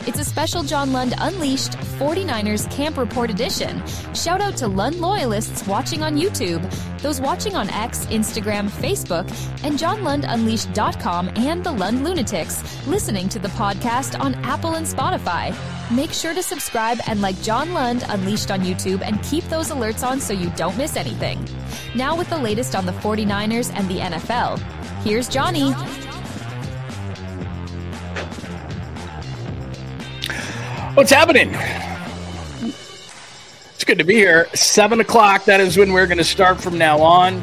It's a special John Lund Unleashed 49ers Camp Report edition. Shout out to Lund loyalists watching on YouTube, those watching on X, Instagram, Facebook, and JohnLundUnleashed.com and the Lund Lunatics listening to the podcast on Apple and Spotify. Make sure to subscribe and like John Lund Unleashed on YouTube and keep those alerts on so you don't miss anything. Now with the latest on the 49ers and the NFL, here's Johnny. What's happening? It's good to be here. 7 o'clock, that is when we're going to start from now on.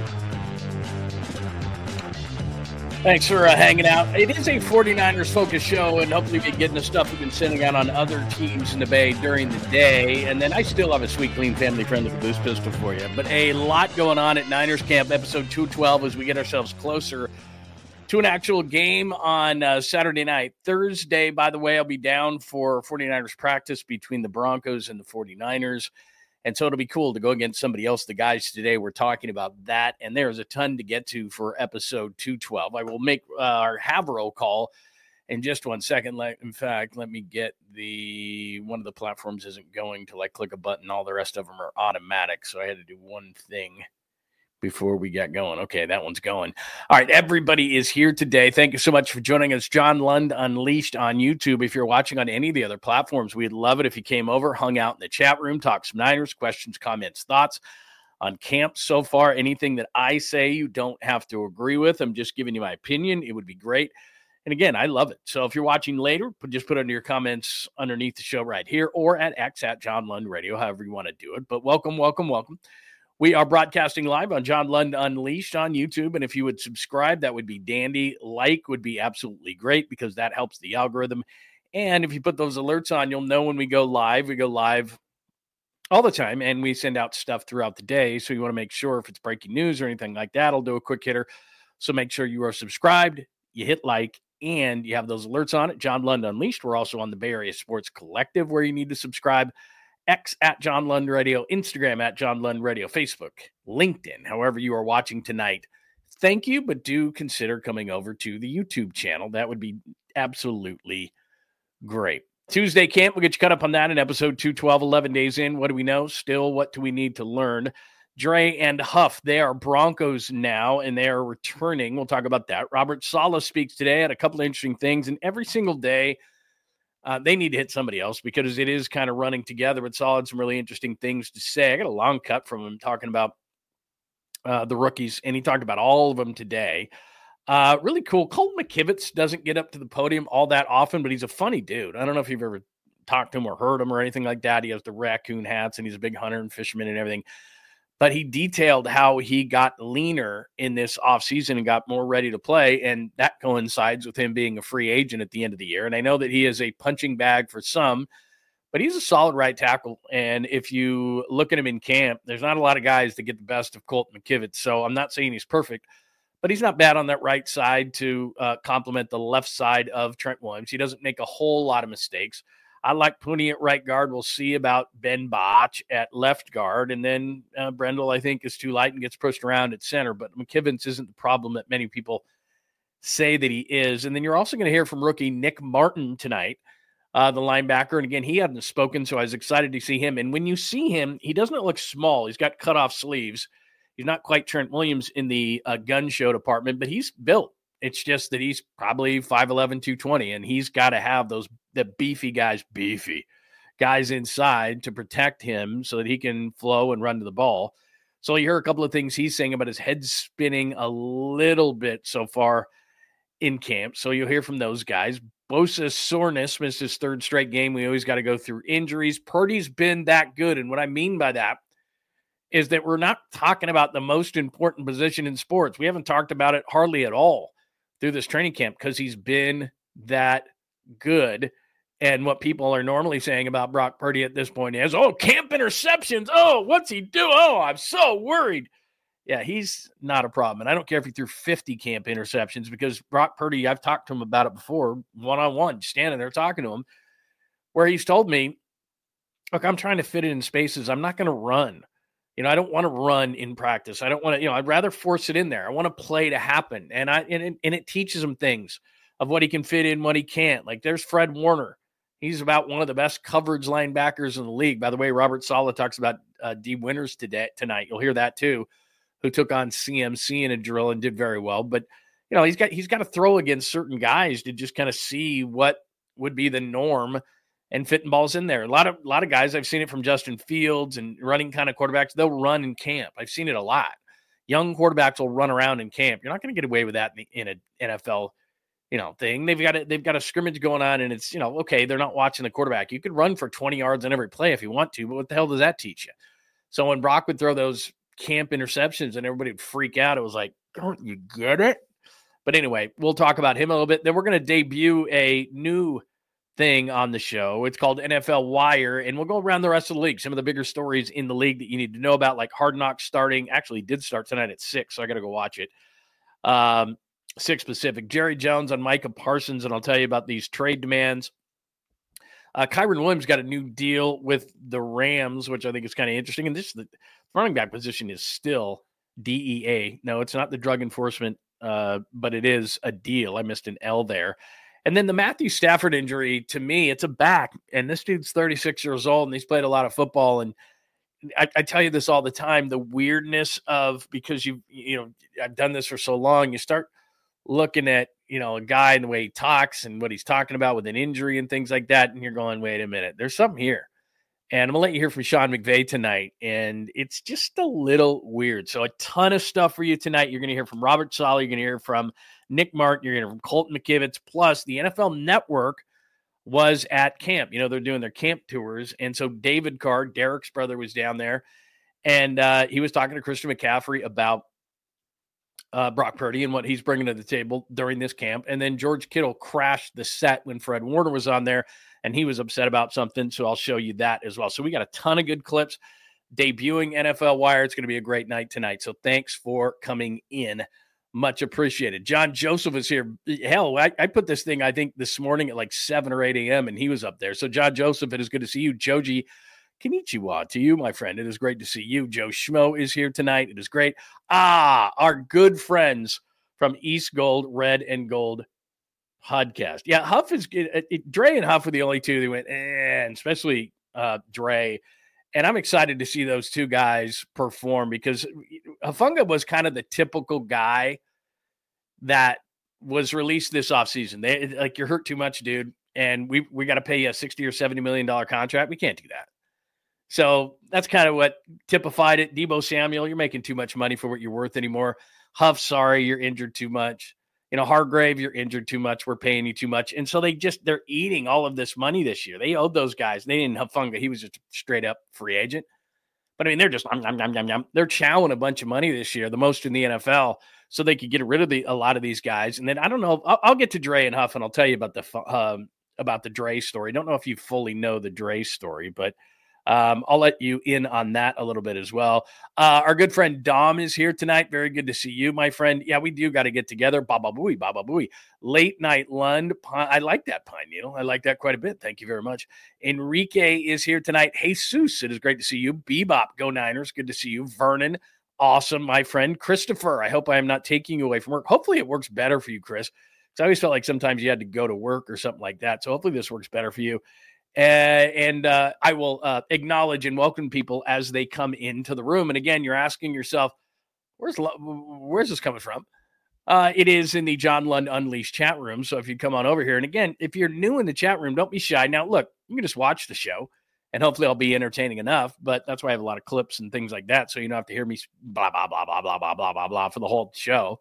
Thanks for hanging out. It is a 49ers focused show, and hopefully we get the stuff we've been sending out on other teams in the Bay during the day. And then I still have a sweet, clean, family-friendly Caboose pistol for you. But a lot going on at Niners Camp, episode 212, as we get ourselves closer to an actual game on Saturday night. Thursday, by the way, I'll be down for 49ers practice between the Broncos and the 49ers. And so it'll be cool to go against somebody else. The guys today were talking about that, and there's a ton to get to for episode 212. I will make our Havro call in just 1 second. In fact, let me get one of the platforms isn't going till I click a button. All the rest of them are automatic, so I had to do one thing before we got going. Okay, that one's going. All right, everybody is here today. Thank you so much for joining us. John Lund Unleashed on YouTube. If you're watching on any of the other platforms, we'd love it if you came over, hung out in the chat room, talk some Niners, questions, comments, thoughts on camp so far. Anything that I say you don't have to agree with. I'm just giving you my opinion. It would be great. And again, I love it. So if you're watching later, just put under your comments underneath the show right here or at X at John Lund Radio, however you want to do it. But welcome. We are broadcasting live on John Lund Unleashed on YouTube, and if you would subscribe, that would be dandy. Like would be absolutely great because that helps the algorithm. And if you put those alerts on, you'll know when we go live. We go live all the time, and we send out stuff throughout the day, so you want to make sure if it's breaking news or anything like that, I'll do a quick hitter. So make sure you are subscribed, you hit like, and you have those alerts on it. John Lund Unleashed. We're also on the Bay Area Sports Collective where you need to subscribe. X at John Lund Radio, Instagram at John Lund Radio, Facebook, LinkedIn, however you are watching tonight. Thank you, but do consider coming over to the YouTube channel. That would be absolutely great. Tuesday camp, we'll get you caught up on that in episode 212, 11 days in. What do we know? Still, what do we need to learn? Dre and Huff, they are Broncos now, and they are returning. We'll talk about that. Robert Saleh speaks today, had a couple of interesting things, and every single day, they need to hit somebody else because it is kind of running together. But Saul had some really interesting things to say. I got a long cut from him talking about the rookies, and he talked about all of them today. Really cool. Colt McKivitz doesn't get up to the podium all that often, but he's a funny dude. I don't know if you've ever talked to him or heard him or anything like that. He has the raccoon hats, and he's a big hunter and fisherman and everything. But he detailed how he got leaner in this offseason and got more ready to play, and that coincides with him being a free agent at the end of the year. And I know that he is a punching bag for some, but he's a solid right tackle. And if you look at him in camp, there's not a lot of guys that get the best of Colt McKivitz. So I'm not saying he's perfect, but he's not bad on that right side to complement the left side of Trent Williams. He doesn't make a whole lot of mistakes. I like Pooney at right guard. We'll see about Ben Botch at left guard. And then Brendel, I think, is too light and gets pushed around at center. But McKivitz isn't the problem that many people say that he is. And then you're also going to hear from rookie Nick Martin tonight, the linebacker. And again, he hadn't spoken, so I was excited to see him. And when you see him, he doesn't look small. He's got cut-off sleeves. He's not quite Trent Williams in the gun show department, but he's built. It's just that he's probably 5'11", 220, and he's got to have the beefy guys inside to protect him so that he can flow and run to the ball. So you hear a couple of things he's saying about his head spinning a little bit so far in camp. So you'll hear from those guys. Bosa's soreness missed his third straight game. We always got to go through injuries. Purdy's been that good, and what I mean by that is that we're not talking about the most important position in sports. We haven't talked about it hardly at all through this training camp because he's been that good. And what people are normally saying about Brock Purdy at this point is, oh, camp interceptions. Oh, what's he do? Oh, I'm so worried. Yeah, he's not a problem. And I don't care if he threw 50 camp interceptions because Brock Purdy, I've talked to him about it before, one-on-one, standing there talking to him, where he's told me, look, I'm trying to fit it in spaces. I'm not going to run. I don't want to run in practice. I don't want to, I'd rather force it in there. I want to play to happen. And it teaches him things of what he can fit in, what he can't. Like there's Fred Warner. He's about one of the best coverage linebackers in the league. By the way, Robert Saleh talks about D. Winters tonight. You'll hear that too, who took on CMC in a drill and did very well. But, he's got to throw against certain guys to just kind of see what would be the norm and fitting balls in there. A lot of guys, I've seen it from Justin Fields and running kind of quarterbacks, they'll run in camp. I've seen it a lot. Young quarterbacks will run around in camp. You're not going to get away with that in an NFL thing. They've got a scrimmage going on, and it's, okay, they're not watching the quarterback. You could run for 20 yards on every play if you want to, but what the hell does that teach you? So when Brock would throw those camp interceptions and everybody would freak out, it was like, don't you get it? But anyway, we'll talk about him a little bit. Then we're going to debut a new thing on the show. It's called NFL Wire, and we'll go around the rest of the league. Some of the bigger stories in the league that you need to know about, like Hard Knocks actually did start tonight at 6, so I got to go watch it. 6 Pacific. Jerry Jones on Micah Parsons, and I'll tell you about these trade demands. Kyron Williams got a new deal with the Rams, which I think is kind of interesting. And the running back position is still DEA. No, it's not the drug enforcement, but it is a deal. I missed an L there. And then the Matthew Stafford injury, to me, it's a back. And this dude's 36 years old, and he's played a lot of football. And I tell you this all the time, the weirdness of, because I've done this for so long, you start looking at, a guy and the way he talks and what he's talking about with an injury and things like that. And you're going, wait a minute, there's something here. And I'm going to let you hear from Sean McVay tonight. And it's just a little weird. So a ton of stuff for you tonight. You're going to hear from Robert Saleh. You're going to hear from Nick Martin. You're going to hear from Colton McKivitz. Plus, the NFL Network was at camp. They're doing their camp tours. And so David Carr, Derek's brother, was down there. And he was talking to Christian McCaffrey about Brock Purdy and what he's bringing to the table during this camp. And then George Kittle crashed the set when Fred Warner was on there, and he was upset about something. So I'll show you that as well. So we got a ton of good clips debuting NFL Wire. It's going to be a great night tonight. So thanks for coming in. Much appreciated. John Joseph is here. Hell, I put this thing, I think, this morning at like 7 or 8 a.m., and he was up there. So John Joseph, it is good to see you. Joji, konnichiwa to you, my friend. It is great to see you. Joe Schmo is here tonight. It is great. Our good friends from East Gold, Red and Gold podcast. Yeah, Huff is good. Dre and Huff were the only two that went, and especially Dre. And I'm excited to see those two guys perform, because Hufanga was kind of the typical guy that was released this offseason. They like, you're hurt too much, dude, and we got to pay you a $60 or $70 million contract. We can't do that. So that's kind of what typified it. Deebo Samuel, you're making too much money for what you're worth anymore. Huff, sorry, you're injured too much. Hargrave, you're injured too much. We're paying you too much. And so they're eating all of this money this year. They owed those guys. They didn't have Hufanga. He was just a straight up free agent. But they're just, they're chowing a bunch of money this year, the most in the NFL, so they could get rid of a lot of these guys. And then I don't know, I'll get to Dre and Huff, and I'll tell you about the Dre story. Don't know if you fully know the Dre story, but I'll let you in on that a little bit as well. Our good friend Dom is here tonight. Very good to see you, my friend. Yeah, we do got to get together. Baba booey. Late night Lund. I like that, Pine Needle. I like that quite a bit. Thank you very much. Enrique is here tonight. Jesus, it is great to see you. Bebop, go Niners. Good to see you. Vernon, awesome, my friend. Christopher, I hope I am not taking you away from work. Hopefully it works better for you, Chris, because I always felt like sometimes you had to go to work or something like that. So hopefully this works better for you. And I will acknowledge and welcome people as they come into the room. And again, you're asking yourself, where's this coming from? It is in the John Lund Unleashed chat room. So if you come on over here, and again, if you're new in the chat room, don't be shy. Now, look, you can just watch the show, and hopefully I'll be entertaining enough. But that's why I have a lot of clips and things like that, so you don't have to hear me blah, blah, blah, blah, blah, blah, blah, blah, blah for the whole show.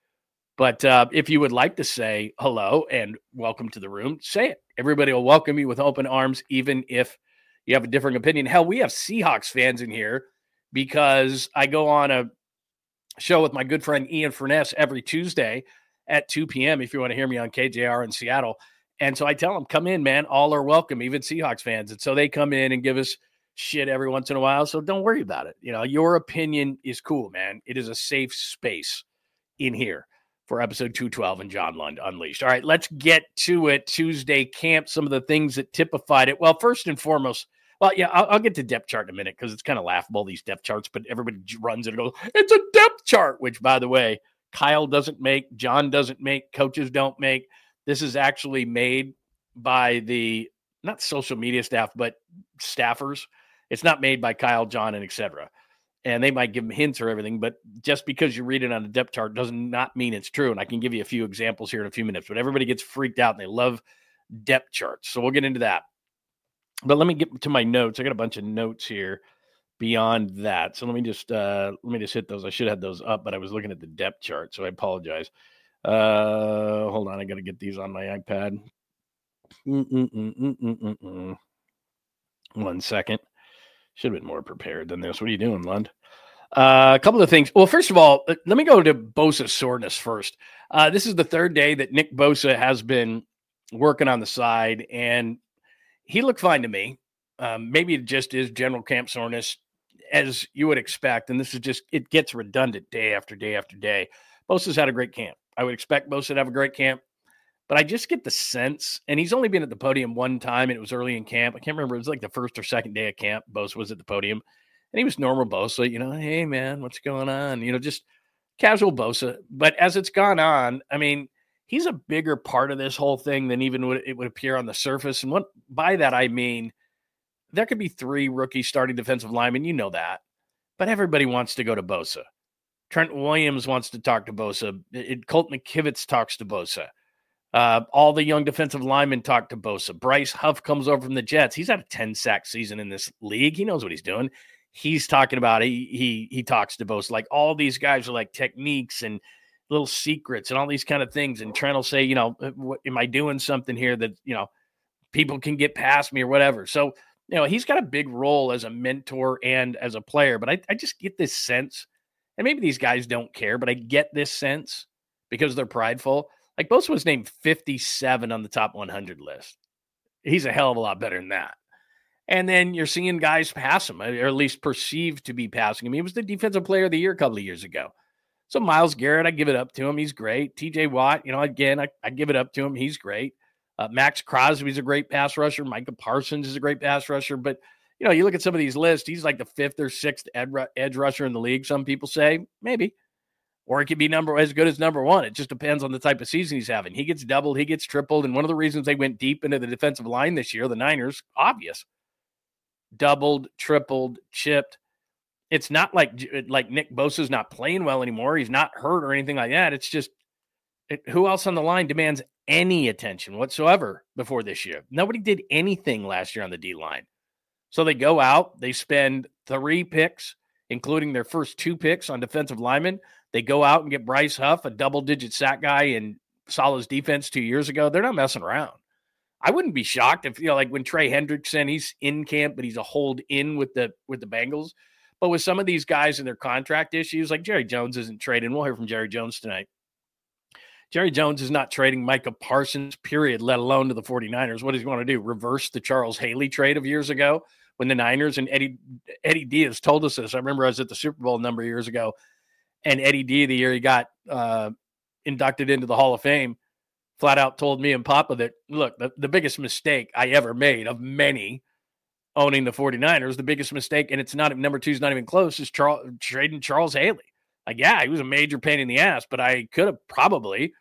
But if you would like to say hello and welcome to the room, say it. Everybody will welcome you with open arms, even if you have a different opinion. Hell, we have Seahawks fans in here because I go on a show with my good friend Ian Furness every Tuesday at 2 p.m. if you want to hear me on KJR in Seattle. And so I tell them, come in, man. All are welcome, even Seahawks fans. And so they come in and give us shit every once in a while. So don't worry about it. Your opinion is cool, man. It is a safe space in here for episode 212 and John Lund Unleashed. All right, let's get to it. Tuesday camp, some of the things that typified it. Well, first and foremost, I'll get to depth chart in a minute because it's kind of laughable, these depth charts, but everybody runs it and goes, it's a depth chart, which, by the way, Kyle doesn't make, John doesn't make, coaches don't make. This is actually made by the not social media staff, but staffers. It's not made by Kyle, John, and et cetera. And they might give them hints or everything, but just because you read it on a depth chart does not mean it's true. And I can give you a few examples here in a few minutes, but everybody gets freaked out and they love depth charts. So we'll get into that. But let me get to my notes. I got a bunch of notes here beyond that. So let me just hit those. I should have those up, but I was looking at the depth chart, so I apologize. Hold on. I got to get these on my iPad. 1 second. Should have been more prepared than this. What are you doing, Lund? A couple of things. Well, first of all, let me go to Bosa's soreness first. This is the third day that Nick Bosa has been working on the side, and he looked fine to me. Maybe it just is general camp soreness, as you would expect, and this is just, it gets redundant day after day after day. Bosa's had a great camp. I would expect Bosa to have a great camp, but I just get the sense, and he's only been at the podium one time, and it was early in camp. I can't remember. It was like the first or second day of camp. Bosa was at the podium, and he was normal Bosa, hey, man, what's going on? Just casual Bosa. But as it's gone on, I mean, he's a bigger part of this whole thing than even it would appear on the surface. And by that, I mean, there could be 3 rookie starting defensive linemen. You know that. But everybody wants to go to Bosa. Trent Williams wants to talk to Bosa. Colt McKivitz talks to Bosa. All the young defensive linemen talk to Bosa. Bryce Huff comes over from the Jets. He's had a 10-sack season in this league. He knows what he's doing. He's talking about it. He talks to Bosa. Like, all these guys are like techniques and little secrets and all these kind of things. And Trent will say, am I doing something here that, people can get past me or whatever. So, he's got a big role as a mentor and as a player. But I just get this sense, and maybe these guys don't care, but I get this sense because they're prideful. Like, Bosa was named 57 on the top 100 list. He's a hell of a lot better than that. And then you're seeing guys pass him, or at least perceived to be passing him. He was the defensive player of the year a couple of years ago. So Myles Garrett, I give it up to him. He's great. TJ Watt, again, I give it up to him. He's great. Max Crosby's a great pass rusher. Micah Parsons is a great pass rusher. But, you look at some of these lists, he's like the 5th or 6th edge rusher in the league, some people say. Maybe. Or it could be as good as number 1. It just depends on the type of season he's having. He gets doubled, he gets tripled. And one of the reasons they went deep into the defensive line this year, the Niners, obvious. Doubled, tripled, chipped. It's not like Nick Bosa's not playing well anymore. He's not hurt or anything like that. It's just, who else on the line demands any attention whatsoever before this year? Nobody did anything last year on the D-line. So they go out, they spend 3 picks, including their first 2 picks on defensive linemen. They go out and get Bryce Huff, a double-digit sack guy in Saleh's defense 2 years ago. They're not messing around. I wouldn't be shocked if, like when Trey Hendrickson, he's in camp, but he's a hold in with the Bengals. But with some of these guys and their contract issues, like Jerry Jones isn't trading. We'll hear from Jerry Jones tonight. Jerry Jones is not trading Micah Parsons, period, let alone to the 49ers. What does he want to do? Reverse the Charles Haley trade of years ago when the Niners and Eddie Diaz told us this. I remember I was at the Super Bowl a number of years ago, and Eddie D, the year he got inducted into the Hall of Fame, flat out told me and Papa that, look, the biggest mistake I ever made of many owning the 49ers, the biggest mistake, and it's not, number 2 is not even close, is trading Charles Haley. Like, yeah, he was a major pain in the ass, but I could have probably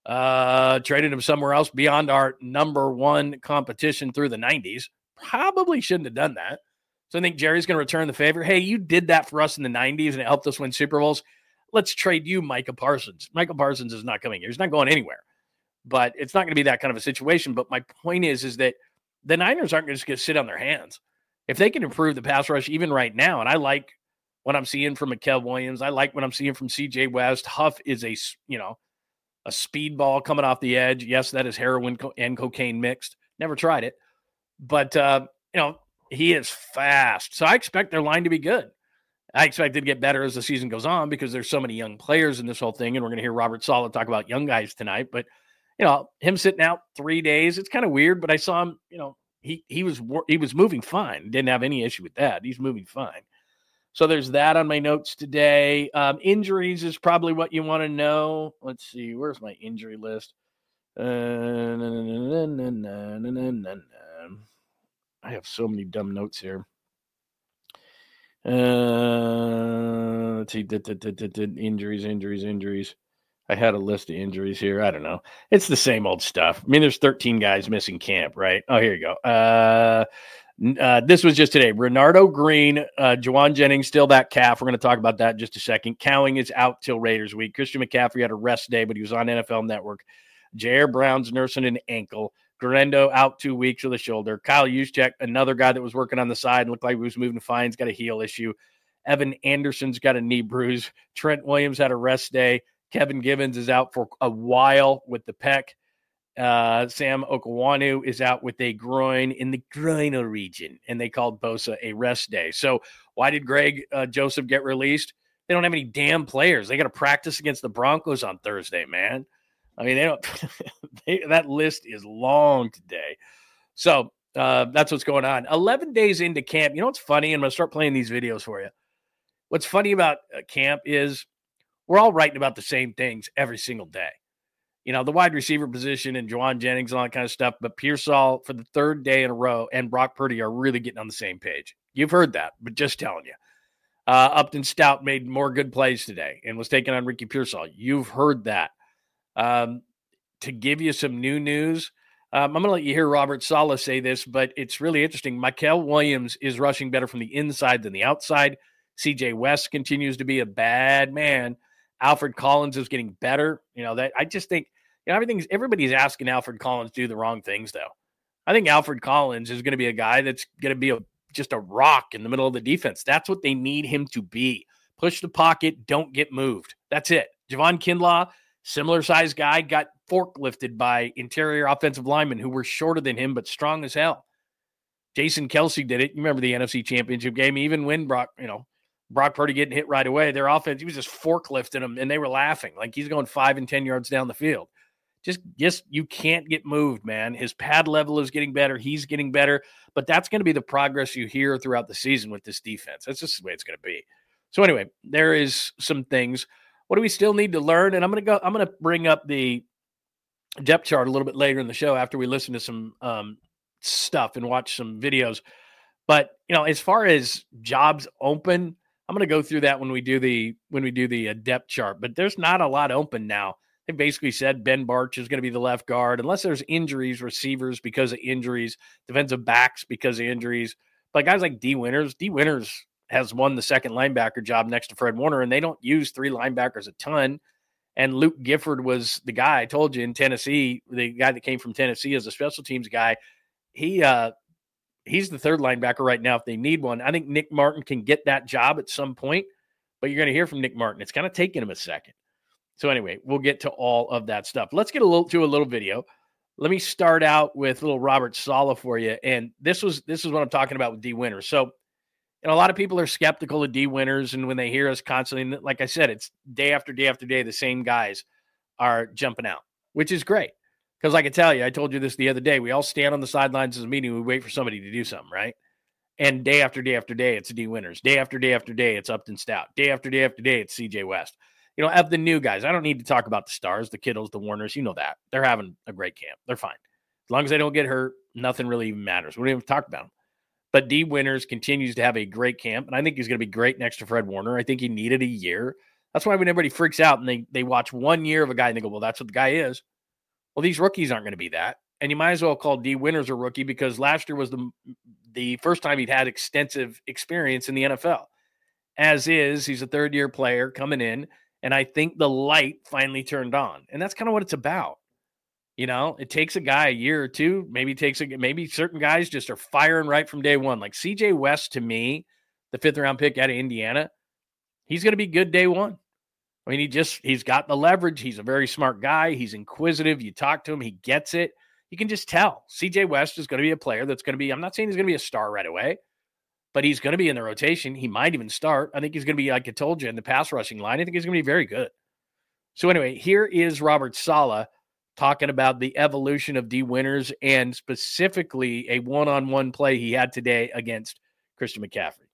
traded him somewhere else beyond our number 1 competition through the 90s. Probably shouldn't have done that. So I think Jerry's going to return the favor. Hey, you did that for us in the 90s, and it helped us win Super Bowls. Let's trade you Micah Parsons. Micah Parsons is not coming here. He's not going anywhere. But it's not going to be that kind of a situation. But my point is that the Niners aren't just going to sit on their hands. If they can improve the pass rush even right now, and I like what I'm seeing from Mikael Williams, I like what I'm seeing from C.J. West. Huff is a speedball coming off the edge. Yes, that is heroin and cocaine mixed. Never tried it. But, he is fast. So I expect their line to be good. I expect it to get better as the season goes on because there's so many young players in this whole thing. And we're going to hear Robert Saleh talk about young guys tonight. But, him sitting out 3 days, it's kind of weird. But I saw him, he was moving fine. Didn't have any issue with that. He's moving fine. So there's that on my notes today. Injuries is probably what you want to know. Let's see. Where's my injury list? I have so many dumb notes here. Let's see. Injuries. I had a list of injuries here. I don't know. It's the same old stuff. I mean, there's 13 guys missing camp, right? Oh, here you go. This was just today. Renardo Green, Juwan Jennings, still that calf. We're going to talk about that in just a second. Cowing is out till Raiders week. Christian McCaffrey had a rest day, but he was on NFL Network. Jair Brown's nursing an ankle. Guerrero out 2 weeks with a shoulder. Kyle Juszczyk, another guy that was working on the side and looked like he was moving fine, has got a heel issue. Evan Anderson's got a knee bruise. Trent Williams had a rest day. Kevin Givens is out for a while with the pec. Sam Okwuonu is out with a groin in the groinal region, and they called Bosa a rest day. So why did Greg Joseph get released? They don't have any damn players. They got to practice against the Broncos on Thursday, man. I mean, they don't. That list is long today. So that's what's going on. 11 days into camp. You know what's funny? I'm going to start playing these videos for you. What's funny about camp is we're all writing about the same things every single day. You know, the wide receiver position and Juwan Jennings and all that kind of stuff. But Pearsall for the third day in a row and Brock Purdy are really getting on the same page. You've heard that, but just telling you. Upton Stout made more good plays today and was taking on Ricky Pearsall. You've heard that. To give you some new news, I'm going to let you hear Robert Saleh say this, but it's really interesting. Mykel Williams is rushing better from the inside than the outside. CJ West continues to be a bad man. Alfred Collins is getting better. You know, that I just think, you know, everybody's asking Alfred Collins to do the wrong things, though. I think Alfred Collins is going to be a guy that's going to be just a rock in the middle of the defense. That's what they need him to be. Push the pocket, don't get moved. That's it. Javon Kinlaw, similar size guy, got forklifted by interior offensive linemen who were shorter than him, but strong as hell. Jason Kelsey did it. You remember the NFC Championship game, even when Brock Purdy getting hit right away. Their offense, he was just forklifting them, and they were laughing. Like he's going 5 and 10 yards down the field. Just you can't get moved, man. His pad level is getting better. He's getting better. But that's going to be the progress you hear throughout the season with this defense. That's just the way it's going to be. So anyway, there is some things. What do we still need to learn? And I'm going to bring up the depth chart a little bit later in the show after we listen to some stuff and watch some videos. But, you know, as far as jobs open, I'm going to go through that when we do the depth chart. But there's not a lot open now. They basically said Ben Barch is going to be the left guard, unless there's injuries, receivers because of injuries, defensive backs because of injuries. But guys like D. Winters has won the second linebacker job next to Fred Warner, and they don't use 3 linebackers a ton. And Luke Gifford was the guy I told you in Tennessee, the guy that came from Tennessee as a special teams guy. He's the third linebacker right now if they need one. I think Nick Martin can get that job at some point, but you're going to hear from Nick Martin. It's kind of taking him a second. So anyway, we'll get to all of that stuff. Let's get a little video. Let me start out with little Robert Saleh for you. And this is what I'm talking about with D. Winters. So, a lot of people are skeptical of D. Winters, and when they hear us constantly, like I said, it's day after day after day, the same guys are jumping out, which is great. Because I can tell you, I told you this the other day, we all stand on the sidelines of the meeting, we wait for somebody to do something, right? And day after day after day, it's D. Winters. Day after day after day, it's Upton Stout. Day after day after day, it's CJ West. You know, of the new guys, I don't need to talk about the stars, the Kittles, the Warners. You know that. They're having a great camp. They're fine. As long as they don't get hurt, nothing really even matters. We don't even talk about them. But D. Winters continues to have a great camp, and I think he's going to be great next to Fred Warner. I think he needed a year. That's why when everybody freaks out and they watch 1 year of a guy and they go, well, that's what the guy is. Well, these rookies aren't going to be that. And you might as well call D. Winters a rookie because last year was the first time he'd had extensive experience in the NFL. As is, he's a third-year player coming in, and I think the light finally turned on. And that's kind of what it's about. You know, it takes a guy a year or two. Maybe certain guys just are firing right from day one. Like CJ West, to me, the 5th-round pick out of Indiana, he's going to be good day one. I mean, he's got the leverage. He's a very smart guy. He's inquisitive. You talk to him, he gets it. You can just tell. CJ West is going to be a player that's going to be, I'm not saying he's going to be a star right away, but he's going to be in the rotation. He might even start. I think he's going to be, like I told you, in the pass rushing line. I think he's going to be very good. So anyway, here is Robert Saleh talking about the evolution of D. Winters and specifically a one-on-one play he had today against Christian McCaffrey.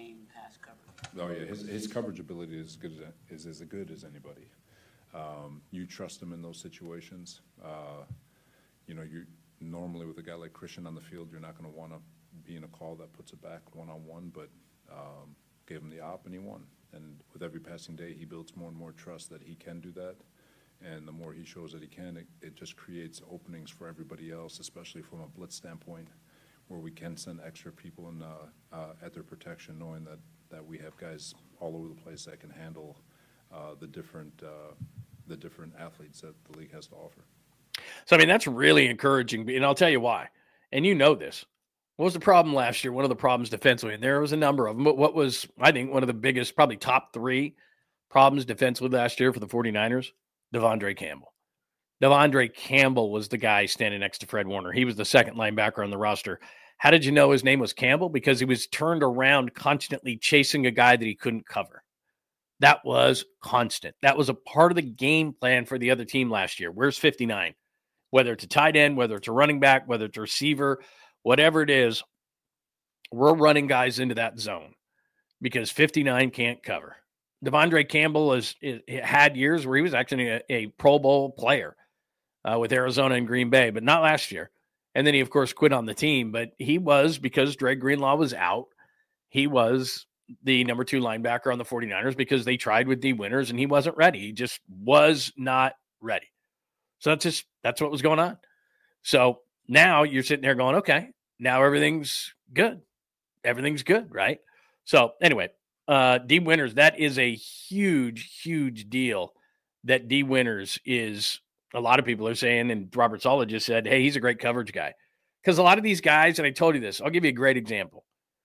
Oh yeah, his coverage ability is as good as anybody. You trust him in those situations. You normally with a guy like Christian on the field, you're not going to want to be in a call that puts it back one-on-one, but gave him the op and he won. And with every passing day, he builds more and more trust that he can do that. And the more he shows that he can, it just creates openings for everybody else, especially from a blitz standpoint, where we can send extra people in at their protection, knowing that we have guys all over the place that can handle the different athletes that the league has to offer. So, I mean, that's really encouraging, and I'll tell you why. And you know this. What was the problem last year? One of the problems defensively, and there was a number of them, but what was, I think, one of the biggest, probably top 3 problems defensively last year for the 49ers? Devondre Campbell. Devondre Campbell was the guy standing next to Fred Warner. He was the second linebacker on the roster. How did you know his name was Campbell? Because he was turned around constantly chasing a guy that he couldn't cover. That was constant. That was a part of the game plan for the other team last year. Where's 59? Whether it's a tight end, whether it's a running back, whether it's a receiver, whatever it is, we're running guys into that zone because 59 can't cover. Devondre Campbell had years where he was actually a Pro Bowl player with Arizona and Green Bay, but not last year. And then he, of course, quit on the team. But he was, because Dre Greenlaw was out, he was the number 2 linebacker on the 49ers because they tried with D. Winters, and he wasn't ready. He just was not ready. So that's what was going on. So now you're sitting there going, okay, now everything's good. Everything's good, right? So anyway, D. Winters, that is a huge, huge deal that D. Winters is, a lot of people are saying, and Robert Saleh just said, hey, he's a great coverage guy. Because a lot of these guys, and I told you this, I'll give you a great example.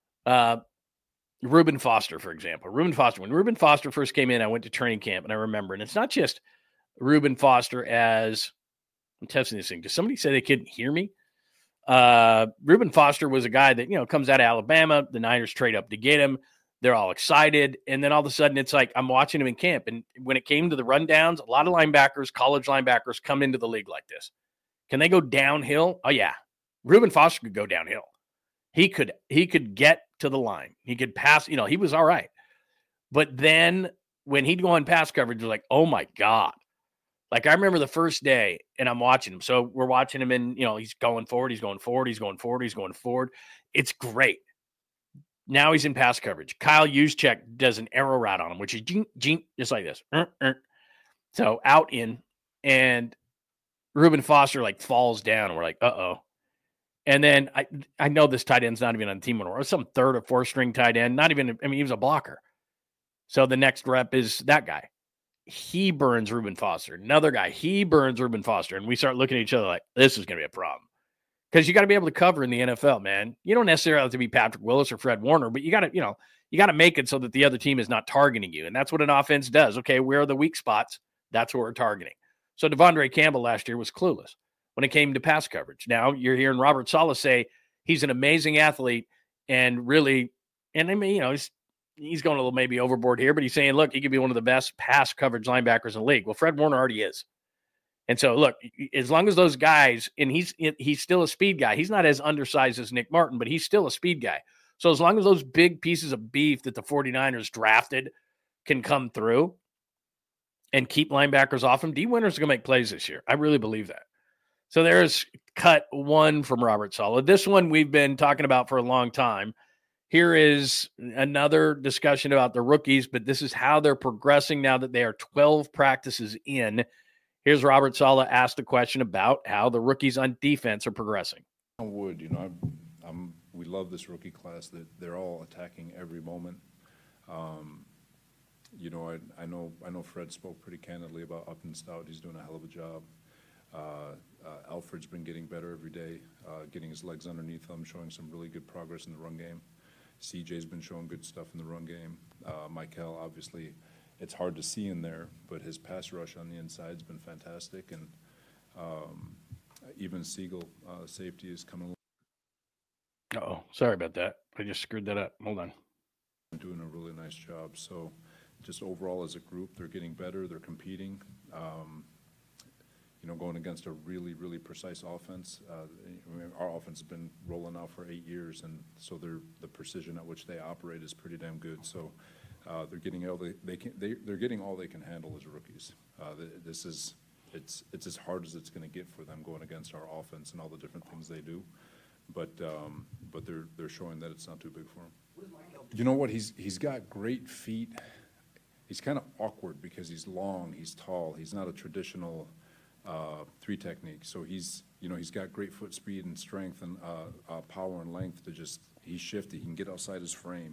Reuben Foster, for example. When Reuben Foster first came in, I went to training camp, and I remember, and it's not just Reuben Foster as, I'm testing this thing. Did somebody say they couldn't hear me? Reuben Foster was a guy that, comes out of Alabama. The Niners trade up to get him. They're all excited. And then all of a sudden it's like, I'm watching him in camp. And when it came to the rundowns, a lot of linebackers, college linebackers come into the league like this. Can they go downhill? Oh yeah. Reuben Foster could go downhill. He could get to the line. He could pass, he was all right. But then when he'd go on pass coverage, you're like, oh my God. Like I remember the first day and I'm watching him. So we're watching him and, he's going forward. It's great. Now he's in pass coverage. Kyle Juszczyk does an arrow route on him, which is just like this. So out in, and Reuben Foster falls down. And we're like, uh-oh. And then I know this tight end's not even on the team anymore. It was some 3rd or 4th string tight end. He was a blocker. So the next rep is that guy. He burns Reuben Foster. Another guy, he burns Reuben Foster. And we start looking at each other like, this is going to be a problem. Because you got to be able to cover in the NFL, man. You don't necessarily have to be Patrick Willis or Fred Warner, but you got to make it so that the other team is not targeting you. And that's what an offense does. Okay, where are the weak spots? That's what we're targeting. So Devondre Campbell last year was clueless when it came to pass coverage. Now you're hearing Robert Saleh say he's an amazing athlete and really, and I mean, he's going a little maybe overboard here, but he's saying, look, he could be one of the best pass coverage linebackers in the league. Well, Fred Warner already is. And so, look, as long as those guys, and he's still a speed guy. He's not as undersized as Nick Martin, but he's still a speed guy. So as long as those big pieces of beef that the 49ers drafted can come through and keep linebackers off him, D. Winters is going to make plays this year. I really believe that. So there's cut 1 from Robert Saleh. This one we've been talking about for a long time. Here is another discussion about the rookies, but this is how they're progressing now that they are 12 practices in. Here's Robert Saleh asked a question about how the rookies on defense are progressing. We love this rookie class. That they're all attacking every moment. I know Fred spoke pretty candidly about Upton Stout. He's doing a hell of a job. Alfred's been getting better every day, getting his legs underneath him, showing some really good progress in the run game. CJ's been showing good stuff in the run game. Michael, obviously, it's hard to see in there, but his pass rush on the inside has been fantastic. And even Siegel, safety, is coming along. Uh-oh, sorry about that. I just screwed that up. Hold on. Doing a really nice job. So just overall as a group, they're getting better. They're competing. Going against a really, really precise offense. Our offense has been rolling out for 8 years, and so the precision at which they operate is pretty damn good. So they're getting all they're getting all they can handle as rookies. It's as hard as it's going to get for them going against our offense and all the different things they do, but they're showing that it's not too big for them. You know what? He's got great feet. he's kind of awkward because he's long, he's tall, he's not a traditional 3 technique. So he's got great foot speed and strength and power and length he's shifty. He can get outside his frame.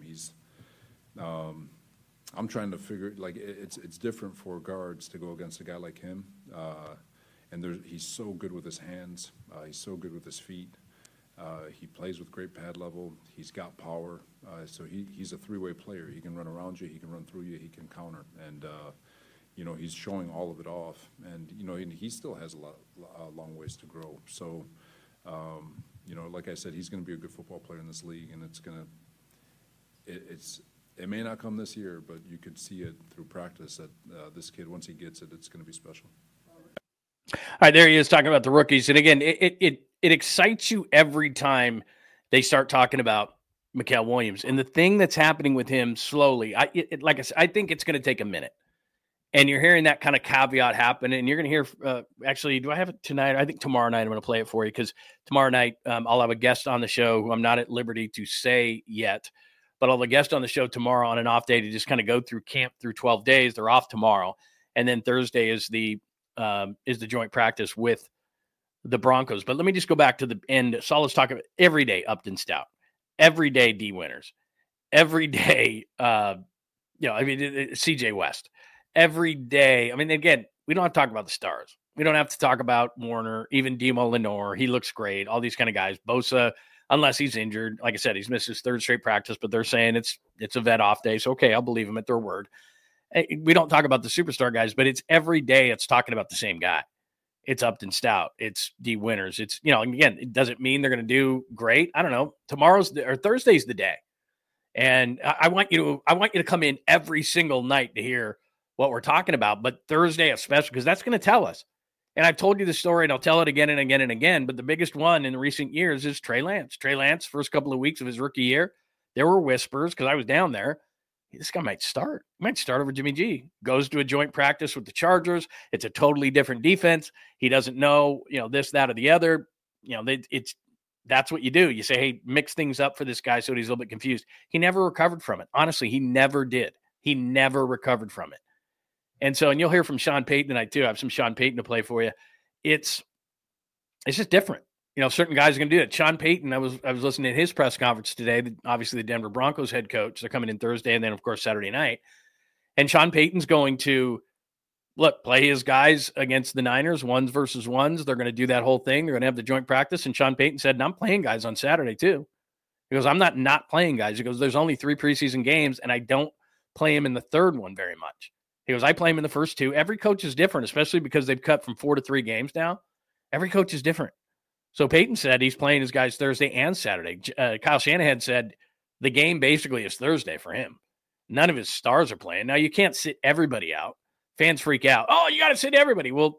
I'm trying to figure, like, it's different for guards to go against a guy like him. And he's so good with his hands. He's so good with his feet. He plays with great pad level. He's got power. So he's a 3-way player. He can run around you. He can run through you. He can counter. And, he's showing all of it off. And, he still has a long ways to grow. So, like I said, he's going to be a good football player in this league. And it may not come this year, but you could see it through practice that this kid, once he gets it, it's going to be special. All right, there he is talking about the rookies. And again, it excites you every time they start talking about Mykel Williams. And the thing that's happening with him slowly, like I said, I think it's going to take a minute. And you're hearing that kind of caveat happen. And you're going to hear, actually, do I have it tonight? I think tomorrow night I'm going to play it for you, because tomorrow night I'll have a guest on the show who I'm not at liberty to say yet. But I'll have a guest on the show tomorrow on an off day to just kind of go through camp through 12 days. They're off tomorrow. And then Thursday is the joint practice with the Broncos. But let me just go back to the end. Saleh's talking about every day Upton Stout, every day D Winters, every day, CJ West, every day. I mean, again, we don't have to talk about the stars. We don't have to talk about Warner, even Demo Lenore. He looks great. All these kind of guys. Bosa, unless he's injured. Like I said, he's missed his 3rd straight practice, but they're saying it's a vet off day. So, okay, I'll believe them at their word. We don't talk about the superstar guys, but it's every day it's talking about the same guy. It's Upton Stout. It's D Winters. It's, again, it doesn't mean they're going to do great. I don't know. Thursday's the day. And I want you to come in every single night to hear what we're talking about, but Thursday especially, because that's going to tell us. And I've told you the story, and I'll tell it again and again and again, but the biggest one in recent years is Trey Lance. Trey Lance, first couple of weeks of his rookie year, there were whispers, because I was down there, this guy might start. He might start over Jimmy G. Goes to a joint practice with the Chargers. It's a totally different defense. He doesn't know, this, that, or the other. That's what you do. You say, hey, mix things up for this guy so he's a little bit confused. He never recovered from it. Honestly, he never did. He never recovered from it. And you'll hear from Sean Payton tonight too. I have some Sean Payton to play for you. It's just different. Certain guys are going to do it. Sean Payton, I was listening to his press conference today. Obviously, the Denver Broncos head coach. They're coming in Thursday, and then, of course, Saturday night. And Sean Payton's going to, play his guys against the Niners, 1s versus 1s. They're going to do that whole thing. They're going to have the joint practice. And Sean Payton said, and I'm playing guys on Saturday too. He goes, I'm not playing guys. He goes, there's only 3 preseason games, and I don't play him in the 3rd one very much. He goes, I play him in the first 2. Every coach is different, especially because they've cut from 4 to 3 games now. Every coach is different. So Payton said he's playing his guys Thursday and Saturday. Kyle Shanahan said the game basically is Thursday for him. None of his stars are playing. Now, you can't sit everybody out. Fans freak out. Oh, you got to sit everybody. Well,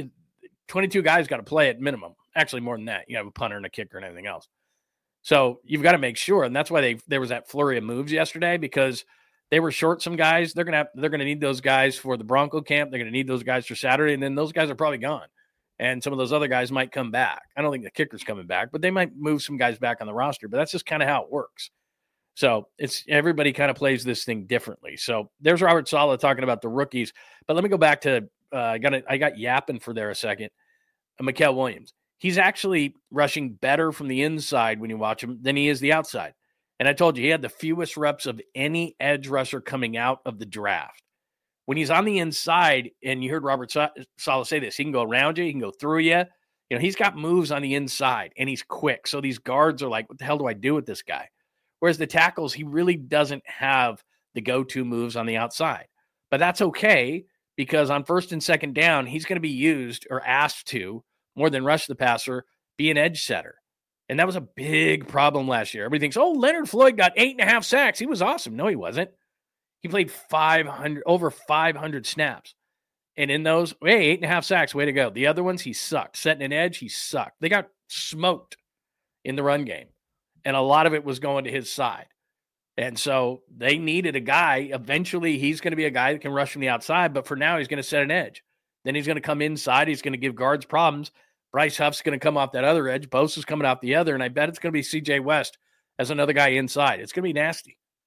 22 guys got to play at minimum. Actually, more than that. You have a punter and a kicker and everything else. So you've got to make sure. And that's why there was that flurry of moves yesterday, because they were short some guys. They're going to need those guys for the Bronco camp. They're going to need those guys for Saturday. And then those guys are probably gone. And some of those other guys might come back. I don't think the kicker's coming back, but they might move some guys back on the roster. But that's just kind of how it works. So it's everybody kind of plays this thing differently. So there's Robert Saleh talking about the rookies. But let me go back to I got yapping for there a second. Mykel Williams. He's actually rushing better from the inside when you watch him than he is the outside. And I told you he had the fewest reps of any edge rusher coming out of the draft. When he's on the inside, and you heard Robert Saleh say this, he can go around you, he can go through you. He's got moves on the inside, and he's quick. So these guards are like, what the hell do I do with this guy? Whereas the tackles, he really doesn't have the go-to moves on the outside. But that's okay, because on 1st and 2nd down, he's going to be used or asked to, more than rush the passer, be an edge setter. And that was a big problem last year. Everybody thinks, Leonard Floyd got 8.5 sacks. He was awesome. No, he wasn't. He played over 500 snaps. And in those, 8.5 sacks, way to go. The other ones, he sucked. Setting an edge, he sucked. They got smoked in the run game. And a lot of it was going to his side. And so they needed a guy. Eventually, he's going to be a guy that can rush from the outside. But for now, he's going to set an edge. Then he's going to come inside. He's going to give guards problems. Bryce Huff's going to come off that other edge. Bosa's coming off the other. And I bet it's going to be CJ West as another guy inside. It's going to be nasty.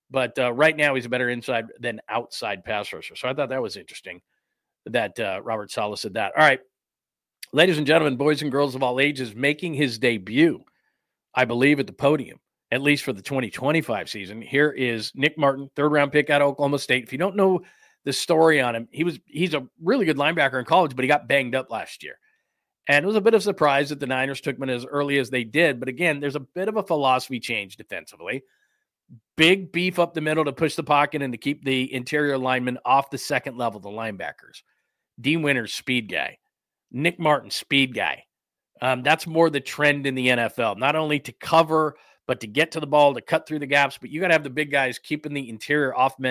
But right now, he's a better inside than outside pass rusher. So I thought that was interesting that Robert Saleh said that. All right, ladies and gentlemen, boys and girls of all ages, making his debut, I believe, at the podium, at least for the 2025 season. Here is Nick Martin, third-round pick out of Oklahoma State. If you don't know the story on him, he's a really good linebacker in college, but he got banged up last year. And it was a bit of a surprise that the Niners took him as early as they did. But again, there's a bit of a philosophy change defensively. Big beef up the middle to push the pocket and to keep the interior linemen off the second level, the linebackers. Dee Winters, speed guy. Nick Martin, speed guy. That's more the trend in the NFL. Not only to cover, but to get to the ball, to cut through the gaps. But you got to have the big guys keeping the interior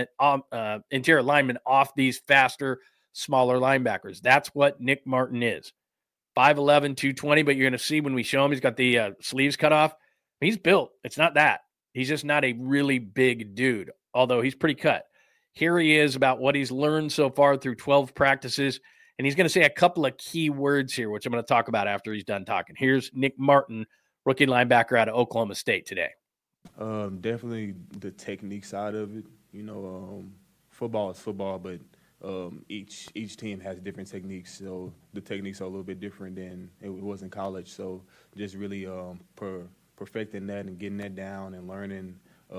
linemen off these faster, smaller linebackers. That's what Nick Martin is. 5'11", 220, but you're going to see when we show him, he's got the sleeves cut off. He's built. It's not that. He's just not a really big dude, although he's pretty cut. Here he is about what he's learned so far through 12 practices, and he's going to say a couple of key words here, which I'm going to talk about after he's done talking. Here's Nick Martin, rookie linebacker out of Oklahoma State today. Definitely the technique side of it. Football is football, but each team has different techniques, so the techniques are a little bit different than it was in college. So just really perfecting that and getting that down and learning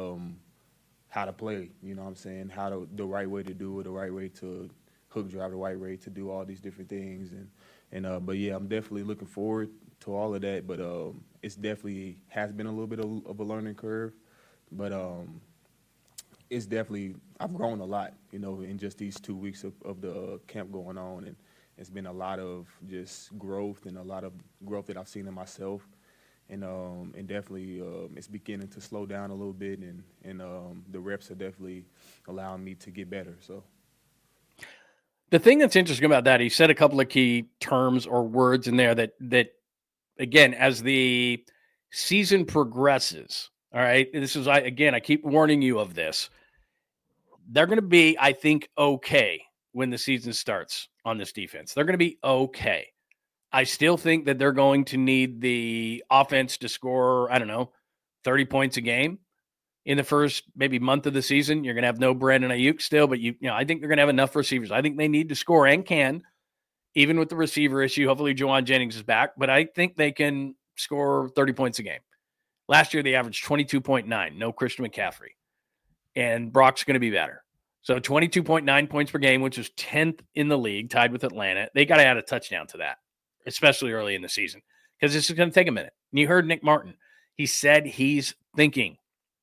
how to play, the right way to do it, the right way to hook drive, the right way to do all these different things. But yeah, I'm definitely looking forward to all of that, but it's definitely has been a little bit of a learning curve, but it's definitely, I've grown a lot, in just these 2 weeks of the camp going on, and it's been a lot of just growth and a lot of growth that I've seen in myself. And definitely it's beginning to slow down a little bit, and the reps are definitely allowing me to get better. So the thing that's interesting about that, he said a couple of key terms or words in there that again, as the season progresses, all right, this is, I keep warning you of this. They're going to be, I think, okay when the season starts on this defense. They're going to be okay. I still think that they're going to need the offense to score, 30 points a game in the first maybe month of the season. You're going to have no Brandon Ayuk still, but I think they're going to have enough receivers. I think they need to score and can, even with the receiver issue. Hopefully Juwan Jennings is back, but I think they can score 30 points a game. Last year, they averaged 22.9, no Christian McCaffrey. And Brock's going to be better. So 22.9 points per game, which is 10th in the league, tied with Atlanta. They got to add a touchdown to that, especially early in the season, because this is going to take a minute. And you heard Nick Martin. He said he's thinking.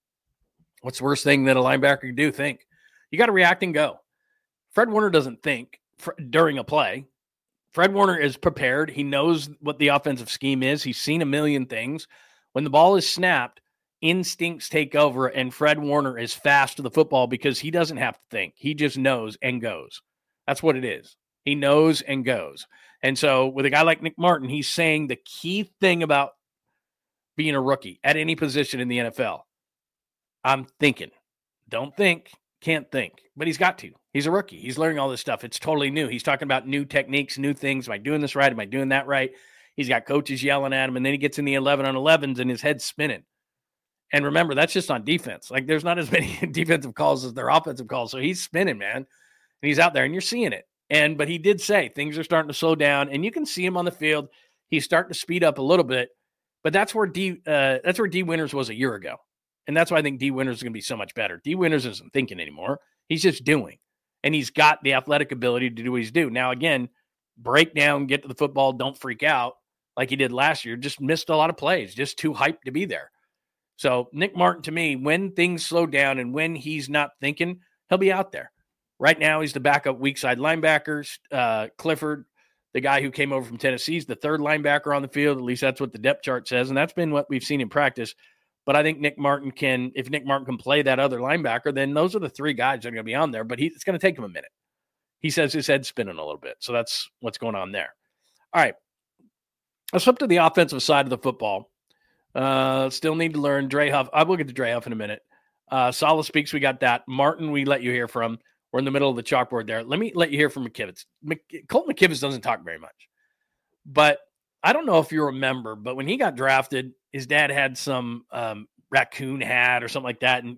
What's the worst thing that a linebacker can do? Think. You got to react and go. Fred Warner doesn't think during a play. Fred Warner is prepared. He knows what the offensive scheme is. He's seen a million things. When the ball is snapped, instincts take over, and Fred Warner is fast to the football because he doesn't have to think. He just knows and goes. That's what it is. He knows and goes. And so with a guy like Nick Martin, he's saying the key thing about being a rookie at any position in the NFL. I'm thinking. Don't think, can't think. But he's got to. He's a rookie. He's learning all this stuff. It's totally new. He's talking about new techniques, new things. Am I doing this right? Am I doing that right? He's got coaches yelling at him, and then he gets in the 11-on-11s, and his head's spinning. And remember, that's just on defense. Like, there's not as many defensive calls as there are offensive calls. So he's spinning, man. And he's out there, and you're seeing it. But he did say things are starting to slow down, and you can see him on the field. He's starting to speed up a little bit. But that's where Dee Winters was a year ago. And that's why I think Dee Winters is going to be so much better. Dee Winters isn't thinking anymore. He's just doing. And he's got the athletic ability to do what he's doing. Now, again, break down, get to the football, don't freak out like he did last year. Just missed a lot of plays, just too hyped to be there. So Nick Martin, to me, when things slow down and when he's not thinking, he'll be out there. Right now, he's the backup weak side linebacker. Clifford, the guy who came over from Tennessee, is the third linebacker on the field. At least that's what the depth chart says, and that's been what we've seen in practice. But I think Nick Martin if Nick Martin can play that other linebacker, then those are the three guys that are going to be on there. But it's going to take him a minute. He says his head's spinning a little bit. So that's what's going on there. All right. Let's flip to the offensive side of the football. Still need to learn. Dre Huff. I will get to Dre Huff in a minute. Saleh speaks. We got that. Martin, we let you hear from. We're in the middle of the chalkboard there. Let me let you hear from McKivitz. Colt McKivitz doesn't talk very much. But I don't know if you remember, but when he got drafted, his dad had some raccoon hat or something like that.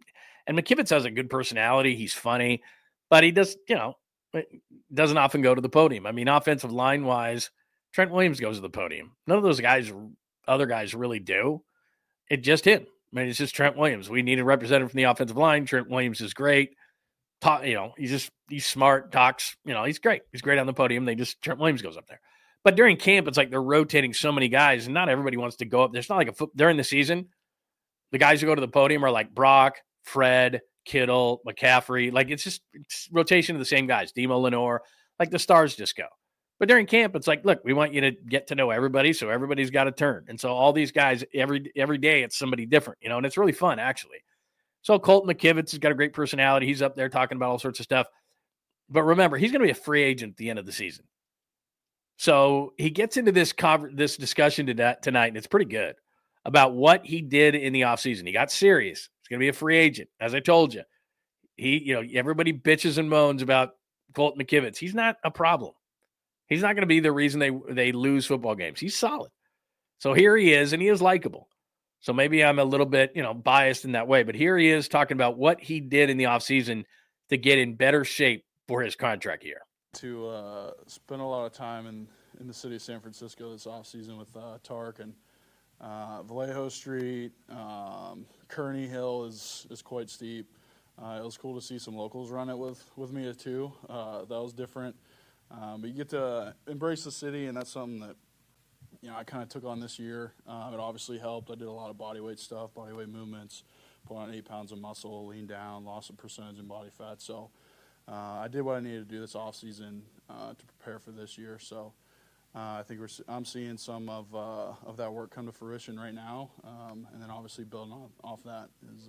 And McKivitz has a good personality. He's funny, but he does, doesn't often go to the podium. I mean, offensive line wise, Trent Williams goes to the podium. None of those other guys really do. It's just him. I mean, it's just Trent Williams. We need a representative from the offensive line. Trent Williams is great. He's smart, talks, he's great. He's great on the podium. Trent Williams goes up there. But during camp, it's like they're rotating so many guys, and not everybody wants to go up. There's not like during the season, the guys who go to the podium are like Brock, Fred, Kittle, McCaffrey. Like, it's rotation of the same guys. Demo Lenore, like the stars just go. But during camp, it's like, look, we want you to get to know everybody, so everybody's got a turn. And so all these guys, every day, it's somebody different, and it's really fun, actually. So Colt McKivitz has got a great personality. He's up there talking about all sorts of stuff. But remember, he's going to be a free agent at the end of the season. So he gets into this discussion tonight, and it's pretty good, about what he did in the offseason. He got serious. He's going to be a free agent, as I told you. Everybody bitches and moans about Colt McKivitz. He's not a problem. He's not going to be the reason they lose football games. He's solid. So here he is, and he is likable. So maybe I'm a little bit, biased in that way. But here he is talking about what he did in the offseason to get in better shape for his contract year. To spend a lot of time in the city of San Francisco this offseason with Tark and Vallejo Street. Kearney Hill is quite steep. It was cool to see some locals run it with me too. That was different. But you get to embrace the city, and that's something that I kind of took on this year. It obviously helped. I did a lot of bodyweight stuff, bodyweight movements, put on 8 pounds of muscle, leaned down, lost some percentage in body fat. So I did what I needed to do this off season to prepare for this year. So I think I'm seeing some of that work come to fruition right now, and then obviously building off that is.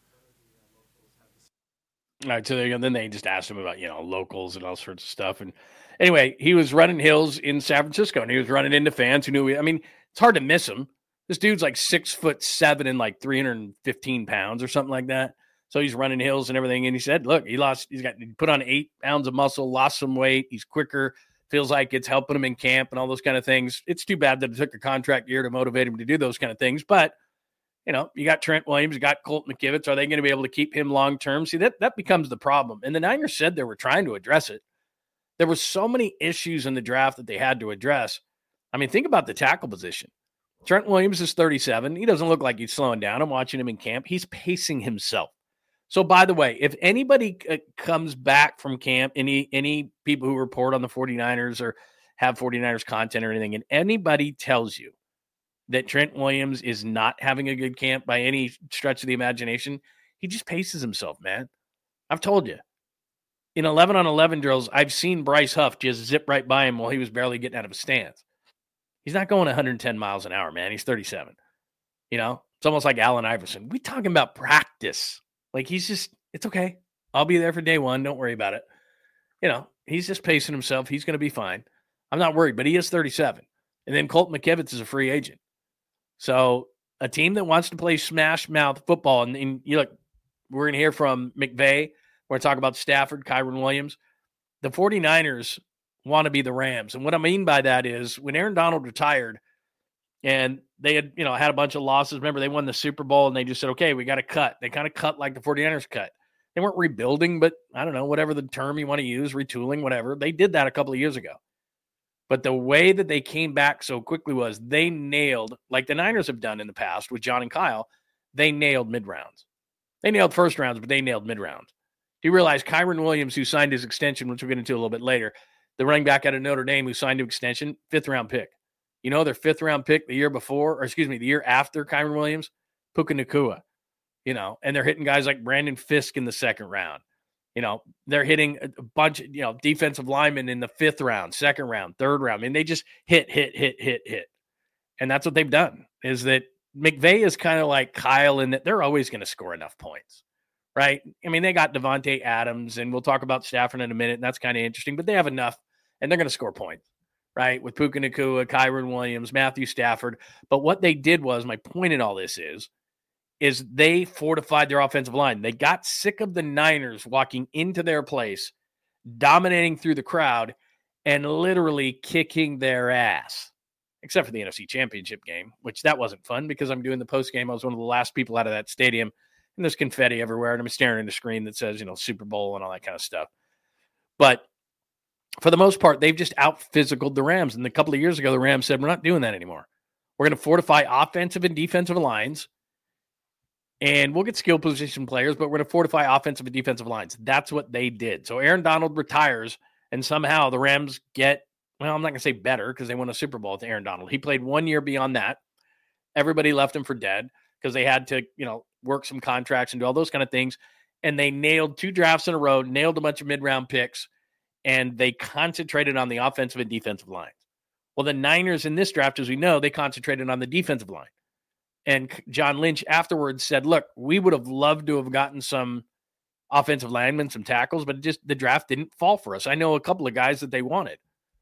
All right, so then they just asked him about locals and all sorts of stuff. And anyway, he was running hills in San Francisco, and he was running into fans who knew. It's hard to miss him. This dude's like 6'7" and like 315 pounds or something like that. So he's running hills and everything. And he said, "Look, he put on 8 pounds of muscle, lost some weight. He's quicker. Feels like it's helping him in camp and all those kind of things. It's too bad that it took a contract year to motivate him to do those kind of things, but." You got Trent Williams, you got Colt McKivitz. Are they going to be able to keep him long-term? See, that becomes the problem. And the Niners said they were trying to address it. There were so many issues in the draft that they had to address. I mean, think about the tackle position. Trent Williams is 37. He doesn't look like he's slowing down. I'm watching him in camp. He's pacing himself. So, by the way, if anybody comes back from camp, any people who report on the 49ers or have 49ers content or anything, and anybody tells you that Trent Williams is not having a good camp by any stretch of the imagination, he just paces himself, man. I've told you. In 11-on-11 drills, I've seen Bryce Huff just zip right by him while he was barely getting out of a stance. He's not going 110 miles an hour, man. He's 37. It's almost like Allen Iverson. We talking about practice. Like, it's okay. I'll be there for day one. Don't worry about it. He's just pacing himself. He's going to be fine. I'm not worried, but he is 37. And then Colt McKivitz is a free agent. So a team that wants to play smash mouth football, and we're going to hear from McVay. We're going to talk about Stafford, Kyren Williams. The 49ers want to be the Rams. And what I mean by that is when Aaron Donald retired and they had, had a bunch of losses. Remember, they won the Super Bowl and they just said, okay, we got to cut. They kind of cut like the 49ers cut. They weren't rebuilding, but I don't know, whatever the term you want to use, retooling, whatever. They did that a couple of years ago. But the way that they came back so quickly was they nailed, like the Niners have done in the past with John and Kyle, they nailed mid-rounds. They nailed first rounds, but they nailed mid-rounds. Do you realize Kyren Williams, who signed his extension, which we'll get into a little bit later, the running back out of Notre Dame who signed an extension, 5th-round pick. Their 5th-round pick the year after Kyren Williams, Puka Nacua. And they're hitting guys like Brandon Fisk in the 2nd round. They're hitting a bunch of, defensive linemen in the 5th round, 2nd round, 3rd round. I mean, they just hit. And that's what they've done, is that McVay is kind of like Kyle in that they're always going to score enough points, right? I mean, they got Devontae Adams, and we'll talk about Stafford in a minute, and that's kind of interesting, but they have enough, and they're going to score points, right? With Puka Nacua, Kyren Williams, Matthew Stafford. But what they did was, my point in all this is they fortified their offensive line. They got sick of the Niners walking into their place, dominating through the crowd, and literally kicking their ass, except for the NFC Championship game, which that wasn't fun because I'm doing the post game. I was one of the last people out of that stadium, and there's confetti everywhere, and I'm staring at a screen that says, Super Bowl and all that kind of stuff. But for the most part, they've just out-physicaled the Rams. And a couple of years ago, the Rams said, we're not doing that anymore. We're going to fortify offensive and defensive lines, and we'll get skill position players, but we're going to fortify offensive and defensive lines. That's what they did. So Aaron Donald retires, and somehow the Rams get, well, I'm not going to say better because they won a Super Bowl with Aaron Donald. He played 1 year beyond that. Everybody left him for dead because they had to, work some contracts and do all those kind of things. And they nailed 2 drafts in a row, nailed a bunch of mid-round picks, and they concentrated on the offensive and defensive lines. Well, the Niners in this draft, as we know, they concentrated on the defensive line. And John Lynch afterwards said, look, we would have loved to have gotten some offensive linemen, some tackles, but just the draft didn't fall for us. I know a couple of guys that they wanted.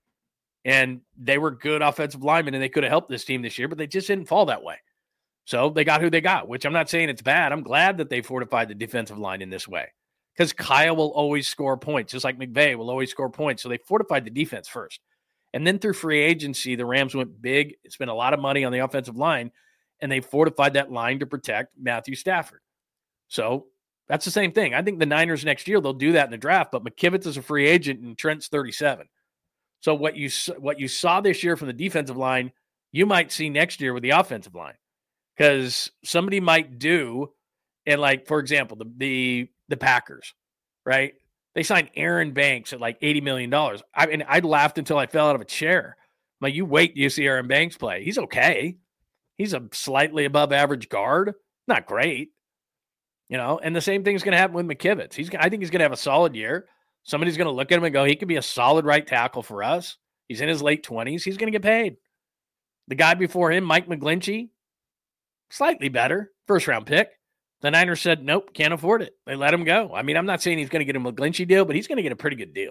And they were good offensive linemen, and they could have helped this team this year, but they just didn't fall that way. So they got who they got, which I'm not saying it's bad. I'm glad that they fortified the defensive line in this way because Kyle will always score points, just like McVay will always score points. So they fortified the defense first. And then through free agency, the Rams went big, spent a lot of money on the offensive line, and they fortified that line to protect Matthew Stafford. So that's the same thing. I think the Niners next year, they'll do that in the draft, but McKivitz is a free agent and Trent's 37. So what you saw this year from the defensive line, you might see next year with the offensive line because somebody might do, and like, for example, the Packers, right? They signed Aaron Banks at like $80 million. I laughed until I fell out of a chair. I'm like, you wait till you see Aaron Banks play. He's okay. He's a slightly above average guard. Not great. And the same thing's going to happen with McKivitz. I think he's going to have a solid year. Somebody's going to look at him and go, he could be a solid right tackle for us. He's in his late 20s. He's going to get paid. The guy before him, Mike McGlinchey, slightly better, first-round pick. The Niners said, nope, can't afford it. They let him go. I mean, I'm not saying he's going to get a McGlinchey deal, but he's going to get a pretty good deal.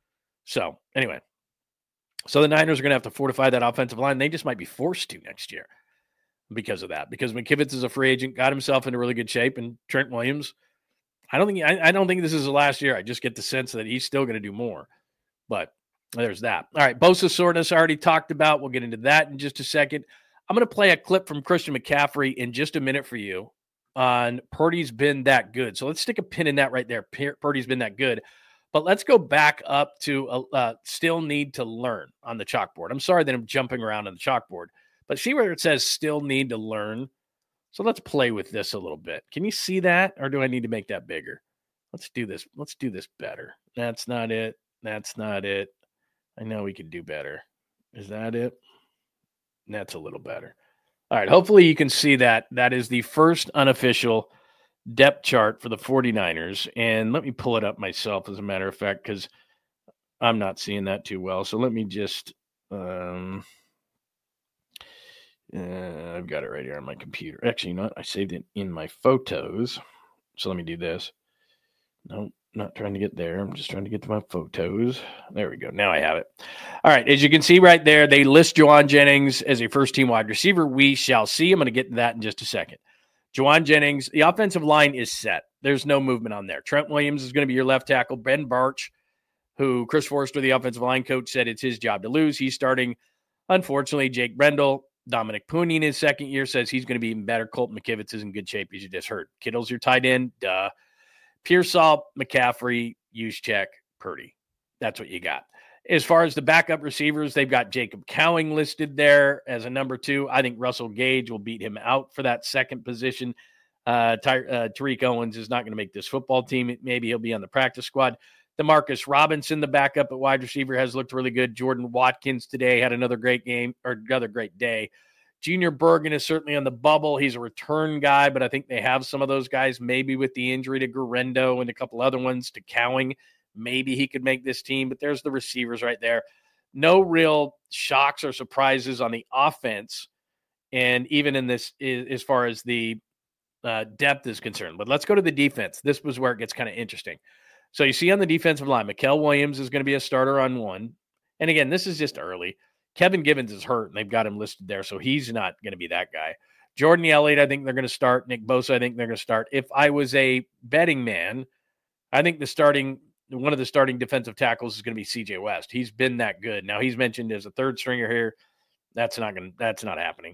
So, anyway. So the Niners are going to have to fortify that offensive line. They just might be forced to next year because of that. Because McKivitz is a free agent, got himself into really good shape, and Trent Williams, I don't think this is the last year. I just get the sense that he's still going to do more. But there's that. All right, Bosa soreness I already talked about. We'll get into that in just a second. I'm going to play a clip from Christian McCaffrey in just a minute for you on Purdy's been that good. So let's stick a pin in that right there. Purdy's been that good. But let's go back up to still need to learn on the chalkboard. I'm sorry that I'm jumping around on the chalkboard. But see where it says still need to learn? So let's play with this a little bit. Can you see that? Or do I need to make that bigger? Let's do this. Let's do this better. That's not it. That's not it. I know we could do better. Is that it? That's a little better. All right. Hopefully you can see that. That is the first unofficial depth chart for the 49ers. And let me pull it up myself, as a matter of fact, because I'm not seeing that too well. So let me just I've got it right here on my computer. Actually, you know what? I saved it in my photos. So let me do this. Nope, not trying to get there. I'm just trying to get to my photos. There we go. Now I have it. All right. As you can see right there, they list Jauan Jennings as a first-team wide receiver. We shall see. I'm going to get to that in just a second. Jauan Jennings, the offensive line is set. There's no movement on there. Trent Williams is going to be your left tackle. Ben Barch, who Chris Forrester, the offensive line coach, said it's his job to lose. He's starting. Unfortunately, Jake Brendel, Dominic Pooney in his second year says he's going to be even better. Colton McKivitz is in good shape, as you just heard. Kittle's your tight end. Duh. Pearsall, McCaffrey, Juszczyk, Purdy. That's what you got. As far as the backup receivers, they've got Jacob Cowing listed there as a number 2. I think Russell Gage will beat him out for that second position. Tariq Owens is not going to make this football team. Maybe he'll be on the practice squad. Demarcus Robinson, the backup at wide receiver, has looked really good. Jordan Watkins today had another great game, or another great day. Junior Bergen is certainly on the bubble. He's a return guy, but I think they have some of those guys, maybe with the injury to Guerrero and a couple other ones to Cowing. Maybe he could make this team, but there's the receivers right there. No real shocks or surprises on the offense, and even in this, as far as the depth is concerned. But let's go to the defense. This was where it gets kind of interesting. So you see on the defensive line, Mikael Williams is going to be a starter on 1. And again, this is just early. Kevin Givens is hurt, and they've got him listed there, so he's not going to be that guy. Jordan Elliott, I think they're going to start. Nick Bosa, I think they're going to start. If I was a betting man, I think one of the starting defensive tackles is going to be C.J. West. He's been that good. Now, he's mentioned as a third stringer here. That's not happening.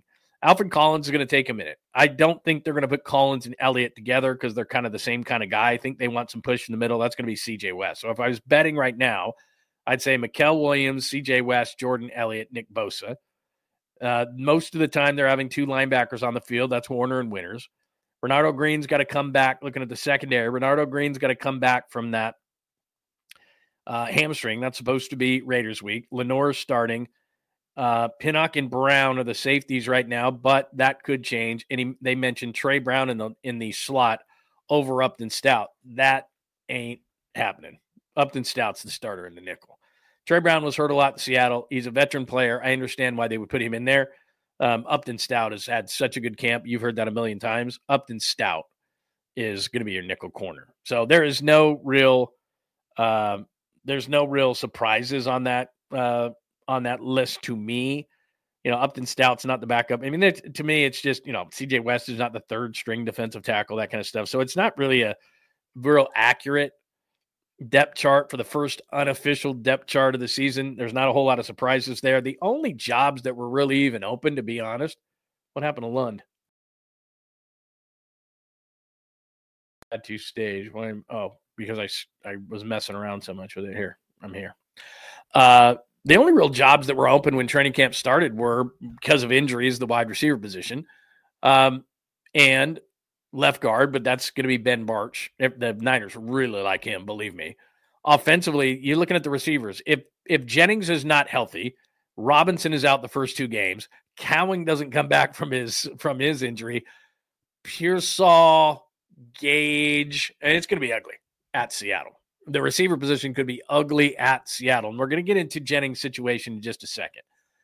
Alfred Collins is going to take a minute. I don't think they're going to put Collins and Elliott together because they're kind of the same kind of guy. I think they want some push in the middle. That's going to be CJ West. So if I was betting right now, I'd say Mikael Williams, CJ West, Jordan Elliott, Nick Bosa. Most of the time they're having two linebackers on the field. That's Warner and Winters. Bernardo Green's got to come back. Looking at the secondary, Bernardo Green's got to come back from that hamstring. That's supposed to be Raiders week. Lenore's starting. Pinnock and Brown are the safeties right now, but that could change. And they mentioned Trey Brown in the slot over Upton Stout. That ain't happening. Upton Stout's the starter in the nickel. Trey Brown was hurt a lot in Seattle. He's a veteran player. I understand why they would put him in there. Upton Stout has had such a good camp. You've heard that a million times. Upton Stout is going to be your nickel corner. So there is no real surprises on that list to me. Upton Stout's not the backup. I mean, to me, it's just, CJ West is not the third string defensive tackle, that kind of stuff. So it's not really a real accurate depth chart for the first unofficial depth chart of the season. There's not a whole lot of surprises there. The only jobs that were really even open, to be honest, what happened to Lund? Had to stage. Because I was messing around so much with it. Here, I'm here. The only real jobs that were open when training camp started were, because of injuries, the wide receiver position and left guard, but that's going to be Ben Barch. The Niners really like him, believe me. Offensively, you're looking at the receivers. If Jennings is not healthy, Robinson is out the first two games, Cowing doesn't come back from his injury, Pearsall, Gage, and it's going to be ugly at Seattle. The receiver position could be ugly at Seattle, and we're going to get into Jennings' situation in just a second.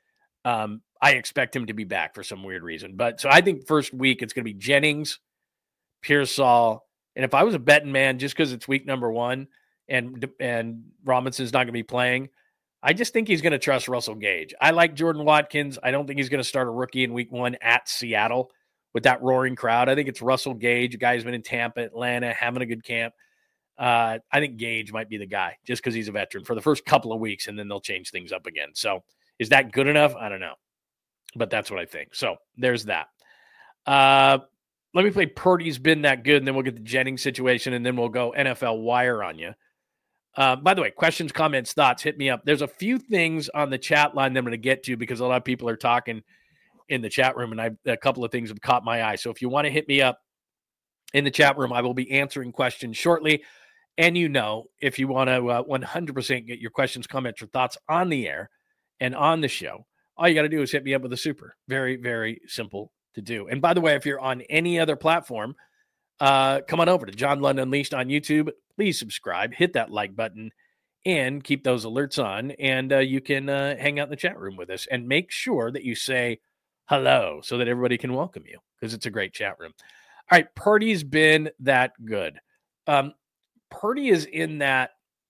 I expect him to be back for some weird reason. So I think first week it's going to be Jennings, Pearsall, and if I was a betting man, just because it's week number 1 and Robinson's not going to be playing, I just think he's going to trust Russell Gage. I like Jordan Watkins. I don't think he's going to start a rookie in week 1 at Seattle with that roaring crowd. I think it's Russell Gage, a guy who's been in Tampa, Atlanta, having a good camp. I think Gage might be the guy just because he's a veteran for the first couple of weeks, and then they'll change things up again. So is that good enough? I don't know, but that's what I think. So there's that. Let me play Purdy's been that good, and then we'll get the Jennings situation, and then we'll go NFL wire on you. By the way, questions, comments, thoughts, hit me up. There's a few things on the chat line that I'm going to get to because a lot of people are talking in the chat room, and a couple of things have caught my eye. So if you want to hit me up in the chat room, I will be answering questions shortly. And if you want to 100% get your questions, comments, or thoughts on the air and on the show, all you got to do is hit me up with a super. Very, very simple to do. And by the way, if you're on any other platform, come on over to John Lund Unleashed on YouTube. Please subscribe, hit that like button, and keep those alerts on. And you can hang out in the chat room with us. And make sure that you say hello so that everybody can welcome you, because it's a great chat room. All right, Purdy's been that good. Purdy is in that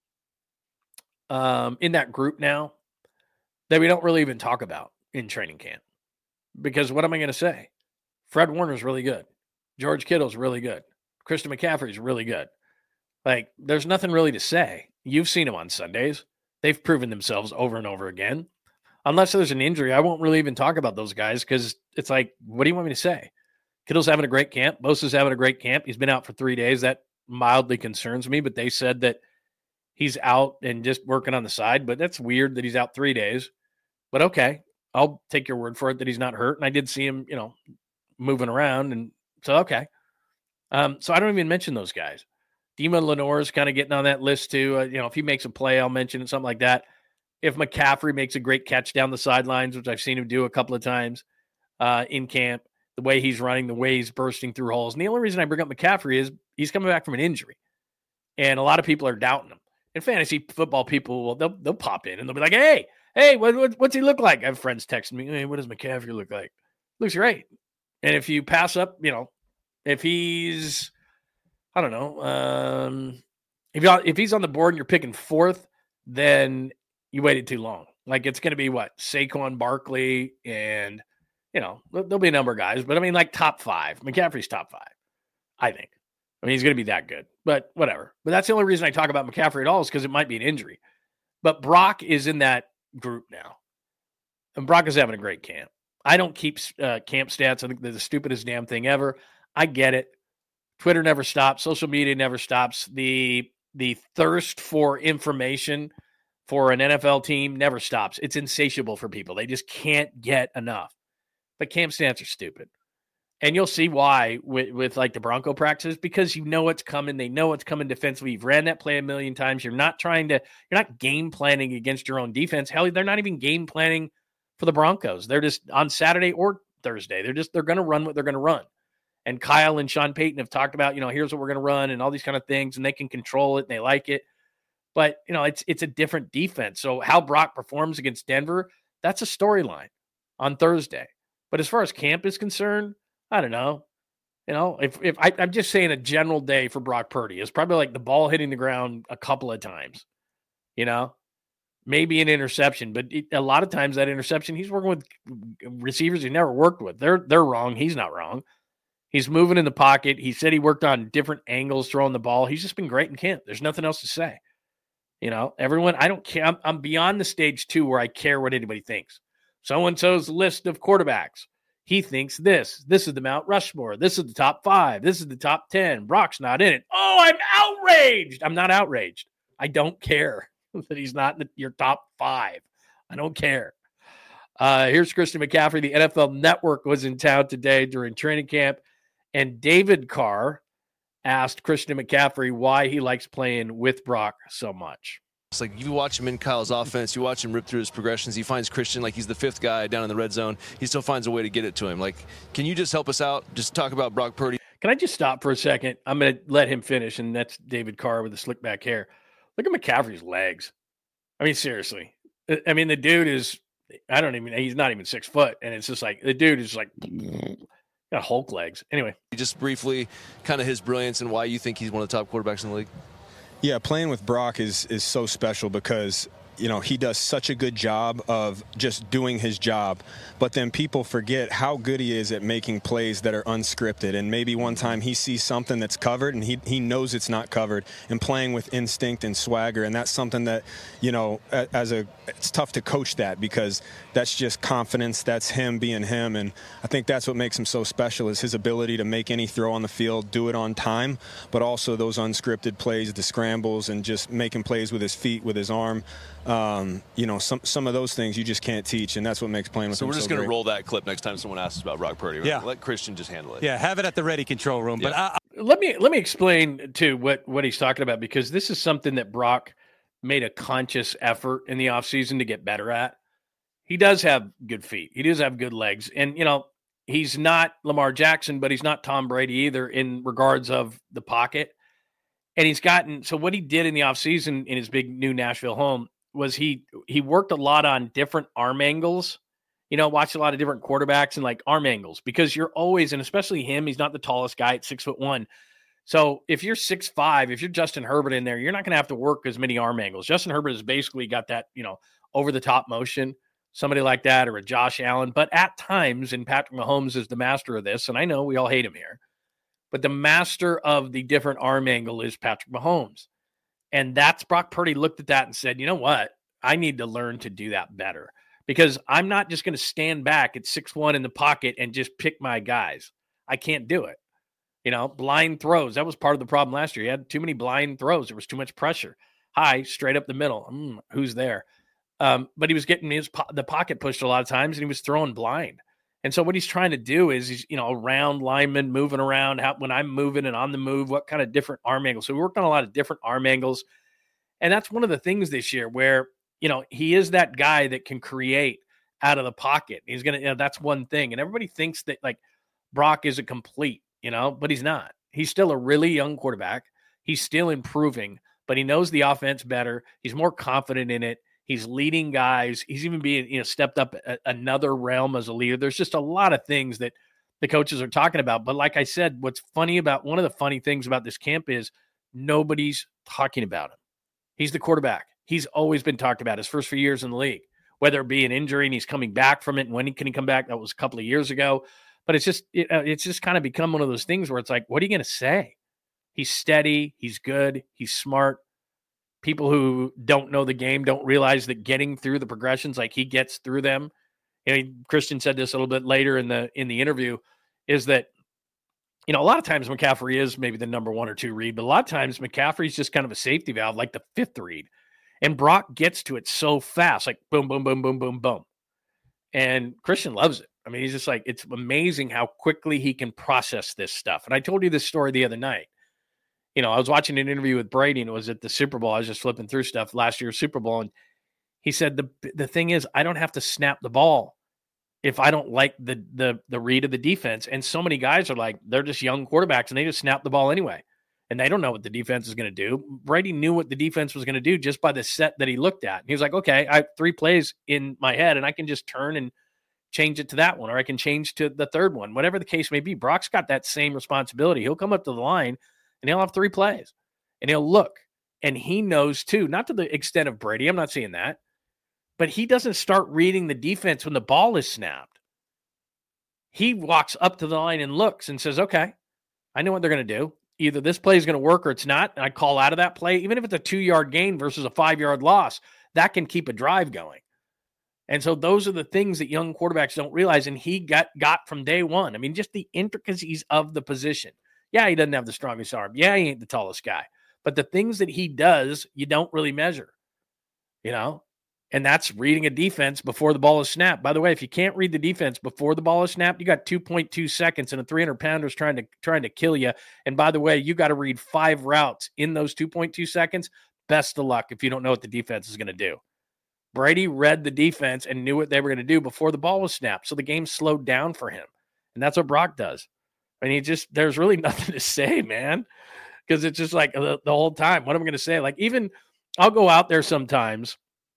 group now that we don't really even talk about in training camp. Because what am I going to say? Fred Warner's really good. George Kittle's really good. Christian McCaffrey's really good. Like, there's nothing really to say. You've seen them on Sundays. They've proven themselves over and over again. Unless there's an injury, I won't really even talk about those guys because it's like, what do you want me to say? Kittle's having a great camp. Bosa's having a great camp. He's been out for 3 days. That mildly concerns me, but they said that he's out and just working on the side. But that's weird that he's out 3 days. But okay, I'll take your word for it that he's not hurt. And I did see him, moving around. And so, okay. So I don't even mention those guys. Dima Lenore's kind of getting on that list too. If he makes a play, I'll mention it, something like that. If McCaffrey makes a great catch down the sidelines, which I've seen him do a couple of times in camp, the way he's running, the way he's bursting through holes. And the only reason I bring up McCaffrey is he's coming back from an injury. And a lot of people are doubting him. And fantasy football people, they'll pop in and they'll be like, hey, what's he look like? I have friends texting me, hey, what does McCaffrey look like? Looks great. And if you pass up, if he's, I don't know, if he's on the board and you're picking 4th, then you waited too long. Like, it's going to be what? Saquon Barkley and, there'll be a number of guys, but I mean, like top 5. McCaffrey's top 5, I think. I mean, he's going to be that good, but whatever. But that's the only reason I talk about McCaffrey at all is because it might be an injury. But Brock is in that group now. And Brock is having a great camp. I don't keep camp stats. I think they're the stupidest damn thing ever. I get it. Twitter never stops. Social media never stops. The thirst for information for an NFL team never stops. It's insatiable for people. They just can't get enough. But camp stats are stupid. And you'll see why with like the Bronco practices, because you know what's coming. They know what's coming defensively. You've ran that play a million times. You're not game planning against your own defense. Hell, they're not even game planning for the Broncos. They're just on Saturday or Thursday. They're going to run what they're going to run. And Kyle and Sean Payton have talked about, here's what we're going to run and all these kind of things, and they can control it and they like it. But, it's a different defense. So how Brock performs against Denver, that's a storyline on Thursday. But as far as camp is concerned, I don't know. If I'm just saying a general day for Brock Purdy is probably like the ball hitting the ground a couple of times, maybe an interception, but a lot of times that interception, he's working with receivers he never worked with. They're wrong. He's not wrong. He's moving in the pocket. He said he worked on different angles throwing the ball. He's just been great in camp. There's nothing else to say. Everyone, I don't care. I'm beyond the stage 2 where I care what anybody thinks. So-and-so's list of quarterbacks. He thinks this. This is the Mount Rushmore. This is the top 5. This is the top 10. Brock's not in it. Oh, I'm outraged. I'm not outraged. I don't care that he's not in your top 5. I don't care. Here's Christian McCaffrey. The NFL Network was in town today during training camp, and David Carr asked Christian McCaffrey why he likes playing with Brock so much. It's like you watch him in Kyle's offense, you watch him rip through his progressions. He finds Christian like he's the 5th guy down in the red zone. He still finds a way to get it to him. Like, can you just help us out? Just talk about Brock Purdy. Can I just stop for a second? I'm going to let him finish, and that's David Carr with the slick back hair. Look at McCaffrey's legs. I mean, seriously. I mean, the dude is, he's not even 6 foot, and it's just like, the dude is like, got Hulk legs. Anyway. Just briefly, kind of his brilliance and why you think he's one of the top quarterbacks in the league. Yeah, playing with Brock is so special because, he does such a good job of just doing his job. But then people forget how good he is at making plays that are unscripted. And maybe one time he sees something that's covered and he knows it's not covered, and playing with instinct and swagger. And that's something that, it's tough to coach that because that's just confidence. That's him being him. And I think that's what makes him so special is his ability to make any throw on the field, do it on time, but also those unscripted plays, the scrambles, and just making plays with his feet, with his arm. Some of those things you just can't teach, and that's what makes playing with him so we're just going to roll that clip next time someone asks about Brock Purdy. Yeah. Let Christian just handle it. Yeah, have it at the ready control room. Yeah. But let me explain to what he's talking about, because this is something that Brock made a conscious effort in the offseason to get better at. He does have good feet. He does have good legs. And, he's not Lamar Jackson, but he's not Tom Brady either in regards of the pocket. And so what he did in the offseason in his big new Nashville home was he worked a lot on different arm angles, watched a lot of different quarterbacks and like arm angles, because you're always, and especially him, he's not the tallest guy at 6'1". So if you're 6'5", if you're Justin Herbert in there, you're not going to have to work as many arm angles. Justin Herbert has basically got that, over the top motion, somebody like that, or a Josh Allen. But at times, and Patrick Mahomes is the master of this, and I know we all hate him here, but the master of the different arm angle is Patrick Mahomes. And that's Brock Purdy looked at that and said, you know what? I need to learn to do that better, because I'm not just going to stand back at 6'1" in the pocket and just pick my guys. I can't do it. Blind throws. That was part of the problem last year. He had too many blind throws. There was too much pressure. High, straight up the middle. Who's there? But he was getting the pocket pushed a lot of times, and he was throwing blind. And so what he's trying to do is he's, around linemen, moving around, when I'm moving and on the move, what kind of different arm angles. So we worked on a lot of different arm angles. And that's one of the things this year where, he is that guy that can create out of the pocket. He's going to, that's one thing. And everybody thinks that like Brock is a complete, but he's not. He's still a really young quarterback. He's still improving, but he knows the offense better. He's more confident in it. He's leading guys. He's even being, stepped up another realm as a leader. There's just a lot of things that the coaches are talking about. But like I said, one of the funny things about this camp is nobody's talking about him. He's the quarterback. He's always been talked about his first few years in the league, whether it be an injury and he's coming back from it. And when can he come back? That was a couple of years ago. But it's just kind of become one of those things where it's like, what are you going to say? He's steady. He's good. He's smart. People who don't know the game don't realize that getting through the progressions, like he gets through them, Christian said this a little bit later in the interview, is that, a lot of times McCaffrey is maybe the number 1 or 2 read, but a lot of times McCaffrey's just kind of a safety valve, like the 5th read. And Brock gets to it so fast, like boom, boom, boom, boom, boom, boom. And Christian loves it. I mean, he's just like, it's amazing how quickly he can process this stuff. And I told you this story the other night. I was watching an interview with Brady, and it was at the Super Bowl. I was just flipping through stuff last year's Super Bowl. And he said, the thing is, I don't have to snap the ball if I don't like the read of the defense. And so many guys are like, they're just young quarterbacks and they just snap the ball anyway. And they don't know what the defense is going to do. Brady knew what the defense was going to do just by the set that he looked at. And he was like, okay, I have 3 plays in my head and I can just turn and change it to that one, or I can change to the third one, whatever the case may be. Brock's got that same responsibility. He'll come up to the line and he'll have 3 plays and he'll look. And he knows too, not to the extent of Brady, I'm not saying that, but he doesn't start reading the defense when the ball is snapped. He walks up to the line and looks and says, okay, I know what they're going to do. Either this play is going to work or it's not. And I call out of that play, even if it's a 2-yard gain versus a 5-yard loss, that can keep a drive going. And so those are the things that young quarterbacks don't realize. And he got from day one. I mean, just the intricacies of the position. Yeah, he doesn't have the strongest arm. Yeah, he ain't the tallest guy. But the things that he does, you don't really measure, and that's reading a defense before the ball is snapped. By the way, if you can't read the defense before the ball is snapped, you got 2.2 seconds and a 300-pounder trying to kill you. And by the way, you got to read 5 routes in those 2.2 seconds. Best of luck if you don't know what the defense is going to do. Brady read the defense and knew what they were going to do before the ball was snapped. So the game slowed down for him. And that's what Brock does. And there's really nothing to say, man. Because it's just like the whole time, what am I going to say? Like, even I'll go out there sometimes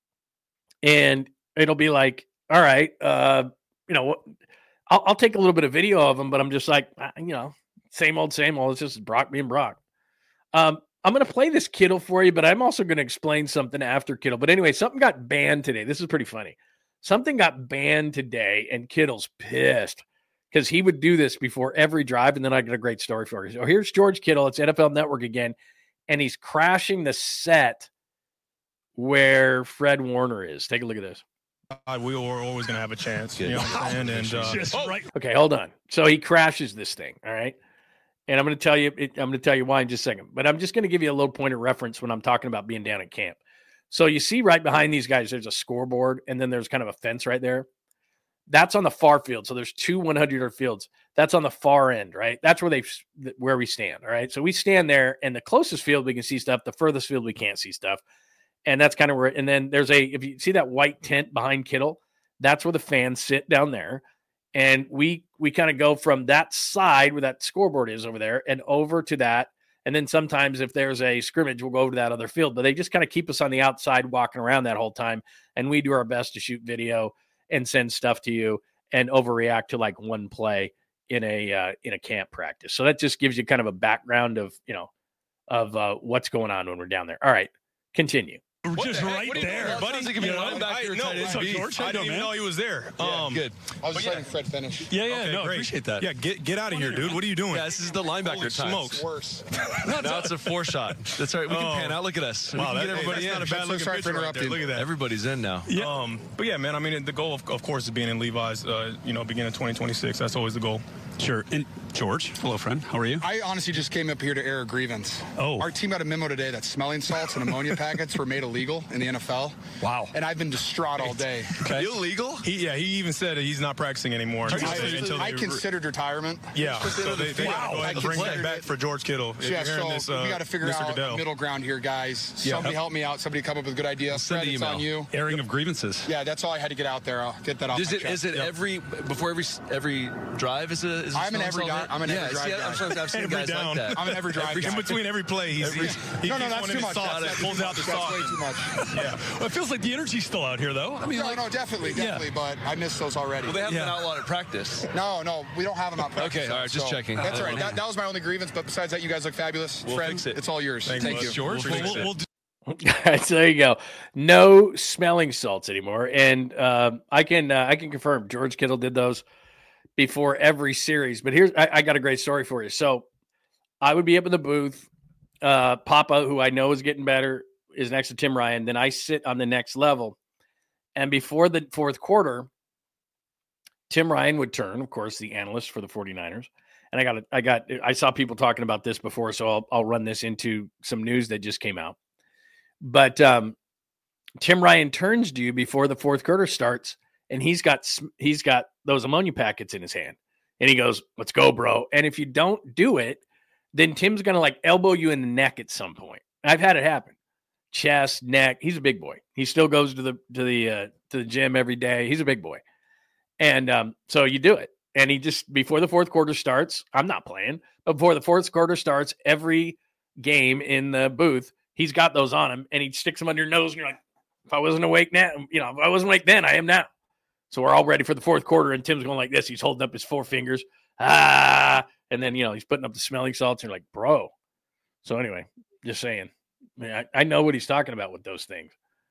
and it'll be like, all right, I'll take a little bit of video of him, but I'm just like, same old. It's just Brock being Brock. I'm going to play this Kittle for you, but I'm also going to explain something after Kittle. But anyway, something got banned today. This is pretty funny. Something got banned today, and Kittle's pissed because he would do this before every drive, and then I got a great story for you. So here's George Kittle. It's NFL Network again, and he's crashing the set where Fred Warner is. Take a look at this. We were always going to have a chance. You know what I'm saying? And, right. Okay, hold on. So he crashes this thing, all right? And I'm going to tell you why in just a second. But I'm just going to give you a little point of reference when I'm talking about being down at camp. So you see right behind these guys, there's a scoreboard, and then there's kind of a fence right there. That's on the far field. So there's 2 100-yard fields. That's on the far end, right? That's where we stand, all right? So we stand there, and the closest field we can see stuff, the furthest field we can't see stuff. And that's kind of where, and then if you see that white tent behind Kittle, that's where the fans sit down there. And we kind of go from that side where that scoreboard is over there and over to that. And then sometimes if there's a scrimmage, we'll go over to that other field. But they just kind of keep us on the outside walking around that whole time. And we do our best to shoot video and send stuff to you and overreact to like one play in a camp practice. So that just gives you kind of a background of what's going on when we're down there. All right, continue. We're just right there, buddy. I didn't even know he was there. Good. I was just letting Fred finish. Yeah, appreciate that. Yeah, get out of here, dude. What are you doing? Yeah, this is the linebacker time. Smokes. Worse. Now it's a 4-shot. That's all right. We can pan out. Look at us. Wow, we can get everybody in. Not a bad looking picture right there. Look at that. Everybody's in now. Yeah. But yeah, man, I mean, the goal, of course, is being in Levi's, beginning of 2026. That's always the goal. Sure. And George, hello, friend. How are you? I honestly just came up here to air a grievance. Oh. Our team got a memo today that smelling salts and ammonia packets were made illegal in the NFL. Wow. And I've been distraught all day. Okay. Illegal? He even said he's not practicing anymore. I considered retirement. Yeah. So they gotta go ahead and bring that back for George Kittle. Yeah, so we got to figure out a middle ground here, guys. Somebody help me out. Somebody come up with a good idea. Fred, it's on you. Airing of grievances. Yeah, that's all I had to get out there. I'll get that off my chest. Is it before every drive? I'm in every drive. I've seen guys like that. I'm in every drive. In between every play, he's no, that's too much. That pulls out the sock. That's way too much. Yeah. Well, it feels like the energy's still out here, though. I mean, no, definitely. But I missed those already. Well, they haven't been outlawed at practice. No, we don't have them out practice. Okay, all right, just checking. That's all right. That was my only grievance, but besides that, you guys look fabulous. Fred, fix it. It's all yours. Thank you, George. We'll All right, so there you go. No smelling salts anymore, and I can confirm George Kittle did those before every series. But here's I got a great story for you. So I would be up in the booth. Papa, who I know is getting better, is next to Tim Ryan. Then I sit on the next level, and before the fourth quarter, Tim Ryan would turn, of course, the analyst for the 49ers. And I saw people talking about this before, so I'll run this into some news that just came out. But Tim Ryan turns to you before the fourth quarter starts, and he's got those ammonia packets in his hand. And he goes, "Let's go, bro." And if you don't do it, then Tim's going to like elbow you in the neck at some point. I've had it happen. Chest, neck. He's a big boy. He still goes to the gym every day. He's a big boy. And so you do it. And he just, before the fourth quarter starts, I'm not playing, but before the fourth quarter starts, every game in the booth, he's got those on him, and he sticks them under your nose, and you're like, if I wasn't awake now, if I wasn't awake then, I am now. So we're all ready for the fourth quarter, and Tim's going like this. He's holding up his four fingers. And then, he's putting up the smelling salts, and you're like, bro. So anyway, just saying. I know what he's talking about with those things.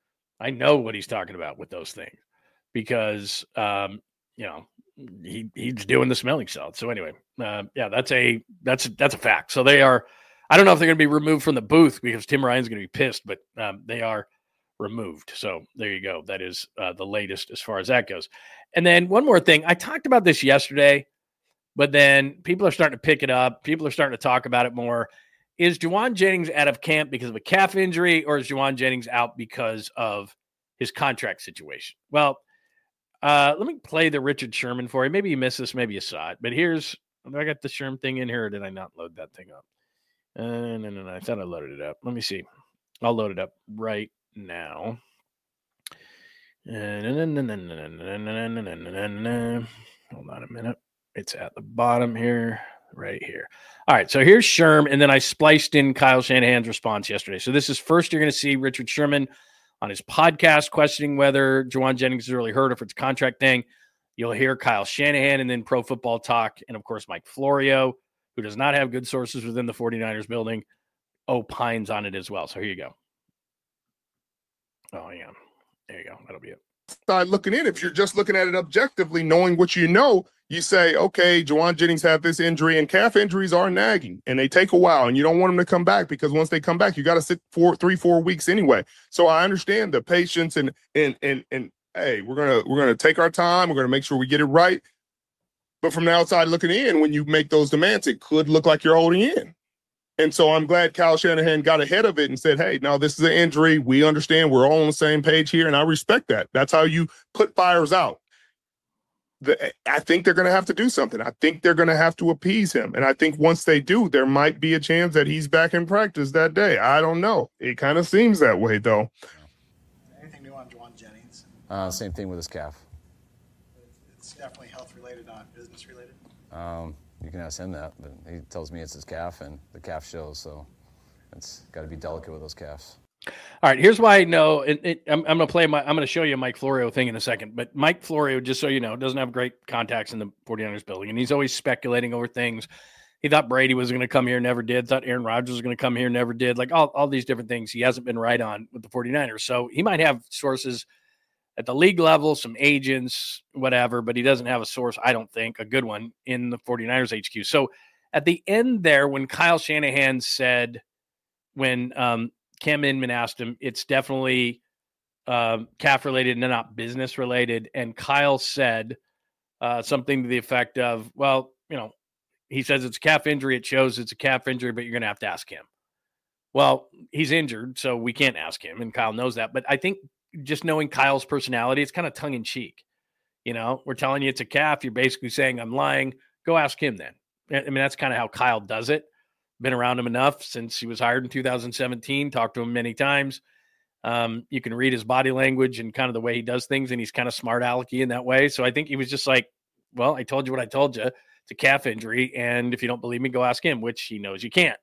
Because, he's doing the smelling salts. So anyway, that's a fact. So they are, I don't know if they're going to be removed from the booth because Tim Ryan's going to be pissed, but they are removed. So there you go. That is the latest as far as that goes. And then one more thing. I talked about this yesterday, but then people are starting to pick it up. People are starting to talk about it more. Is Jauan Jennings out of camp because of a calf injury, or is Jauan Jennings out because of his contract situation? Well, let me play the Richard Sherman for you. Maybe you missed this, maybe you saw it. But I got the Sherman thing in here, or did I not load that thing up? No. I thought I loaded it up. Let me see. I'll load it up right now. Hold on a minute. It's at the bottom here, right here. All right, so here's Sherm, and then I spliced in Kyle Shanahan's response yesterday. So this is first you're going to see Richard Sherman on his podcast questioning whether Jauan Jennings is really hurt or if it's a contract thing. You'll hear Kyle Shanahan and then Pro Football Talk, and of course Mike Florio, who does not have good sources within the 49ers building, opines on it as well. So here you go. Oh, yeah. There you go. That'll be it. Looking in, if you're just looking at it objectively, knowing what you know, you say, okay, Jauan Jennings had this injury, and calf injuries are nagging, and they take a while, and you don't want them to come back because once they come back, you got to sit 3-4 weeks anyway. So I understand the patience and hey, we're gonna take our time. We're gonna make sure we get it right. But from the outside looking in, when you make those demands, it could look like you're holding in. And so I'm glad Kyle Shanahan got ahead of it and said, hey, no, this is an injury. We understand. We're all on the same page here, and I respect that. That's how you put fires out. I think they're going to have to do something. I think they're going to have to appease him. And I think once they do, there might be a chance that he's back in practice that day. I don't know. It kind of seems that way, though. Anything new on Jauan Jennings? Same thing with his calf. It's definitely health-related, not business-related? You can ask him that, but he tells me it's his calf, and the calf shows, so it's got to be delicate with those calves. All right, here's why I know. I'm going to show you a Mike Florio thing in a second, but Mike Florio, just so you know, doesn't have great contacts in the 49ers building, and he's always speculating over things. He thought Brady was going to come here, never did. Thought Aaron Rodgers was going to come here, never did. Like all these different things he hasn't been right on with the 49ers. So he might have sources at the league level, some agents, whatever, but he doesn't have a source, I don't think, a good one in the 49ers HQ. So at the end there, when Kyle Shanahan said, when Cam Inman asked him, it's definitely calf-related and not business-related, and Kyle said something to the effect of, well, he says it's a calf injury. It shows it's a calf injury, but you're going to have to ask him. Well, he's injured, so we can't ask him, and Kyle knows that. But I think just knowing Kyle's personality, it's kind of tongue-in-cheek. We're telling you it's a calf. You're basically saying I'm lying. Go ask him then. I mean, that's kind of how Kyle does it. Been around him enough since he was hired in 2017, talked to him many times. You can read his body language and kind of the way he does things, and he's kind of smart alecky in that way. So I think he was just like, well, I told you what I told you. It's a calf injury, and if you don't believe me, go ask him, which he knows you can't.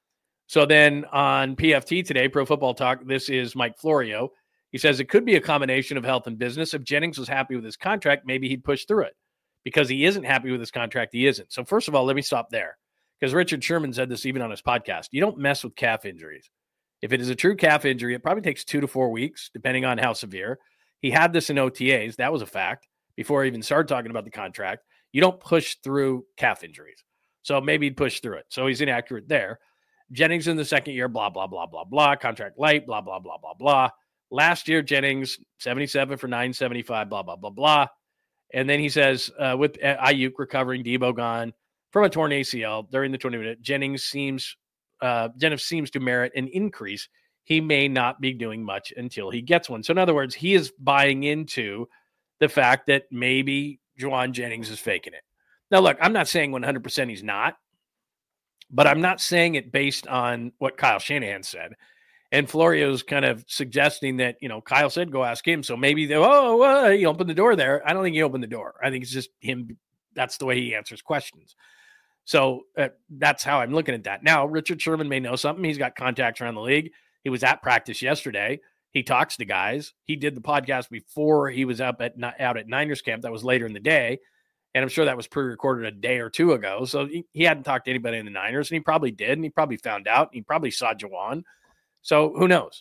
So then on PFT today, Pro Football Talk, this is Mike Florio. He says it could be a combination of health and business. If Jennings was happy with his contract, maybe he'd push through it. Because he isn't happy with his contract, he isn't. So first of all, let me stop there. Because Richard Sherman said this even on his podcast. You don't mess with calf injuries. If it is a true calf injury, it probably takes 2 to 4 weeks, depending on how severe. He had this in OTAs. That was a fact before I even started talking about the contract. You don't push through calf injuries. So maybe he'd push through it. So he's inaccurate there. Jennings in the second year, blah, blah, blah, blah, blah. Contract light, blah, blah, blah, blah, blah. Last year, Jennings, 77 for 975, blah, blah, blah, blah. And then he says, with Ayuk recovering, Debo gone from a torn ACL during the 20-minute, Jennings seems to merit an increase. He may not be doing much until he gets one. So in other words, he is buying into the fact that maybe Jauan Jennings is faking it. Now, look, I'm not saying 100% he's not, but I'm not saying it based on what Kyle Shanahan said. And Florio's kind of suggesting that, Kyle said, go ask him. So maybe he opened the door there. I don't think he opened the door. I think it's just him. That's the way he answers questions. So that's how I'm looking at that. Now, Richard Sherman may know something. He's got contacts around the league. He was at practice yesterday. He talks to guys. He did the podcast before he was out at Niners camp. That was later in the day. And I'm sure that was pre-recorded a day or two ago. So he hadn't talked to anybody in the Niners, and he probably did. And he probably found out. He probably saw Jauan. So who knows?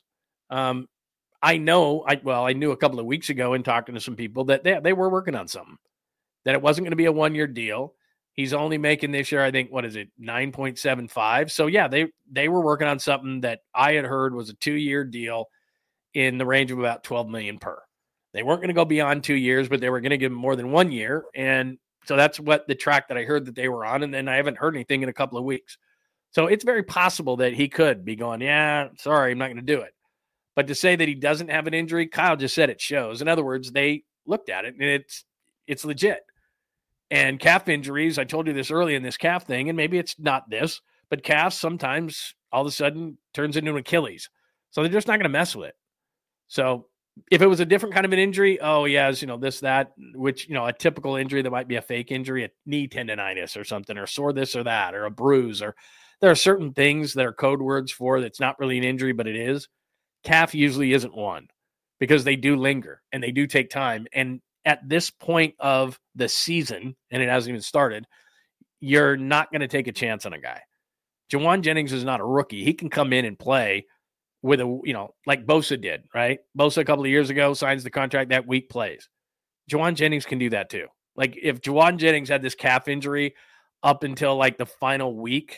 I knew a couple of weeks ago in talking to some people that they were working on something, that it wasn't going to be a 1-year deal. He's only making this year, I think, 9.75. So yeah, they were working on something that I had heard was a 2-year deal in the range of about $12 million per. They weren't going to go beyond 2 years, but they were going to give him more than 1 year. And so that's what the track that I heard that they were on. And then I haven't heard anything in a couple of weeks. So it's very possible that he could be going, yeah, sorry, I'm not going to do it. But to say that he doesn't have an injury, Kyle just said it shows. In other words, they looked at it and it's legit. And calf injuries, I told you this early in this calf thing, and maybe it's not this, but calves sometimes all of a sudden turns into an Achilles. So they're just not going to mess with it. So if it was a different kind of an injury, this, that, which, a typical injury that might be a fake injury, a knee tendonitis or something, or sore this or that, or a bruise, or there are certain things that are code words for that's not really an injury, but it is. Calf usually isn't one because they do linger and they do take time. And at this point of the season, and it hasn't even started, you're not going to take a chance on a guy. Jauan Jennings is not a rookie. He can come in and play with like Bosa did, right? Bosa a couple of years ago signs the contract, that week plays. Jauan Jennings can do that too. Like if Jauan Jennings had this calf injury up until like the final week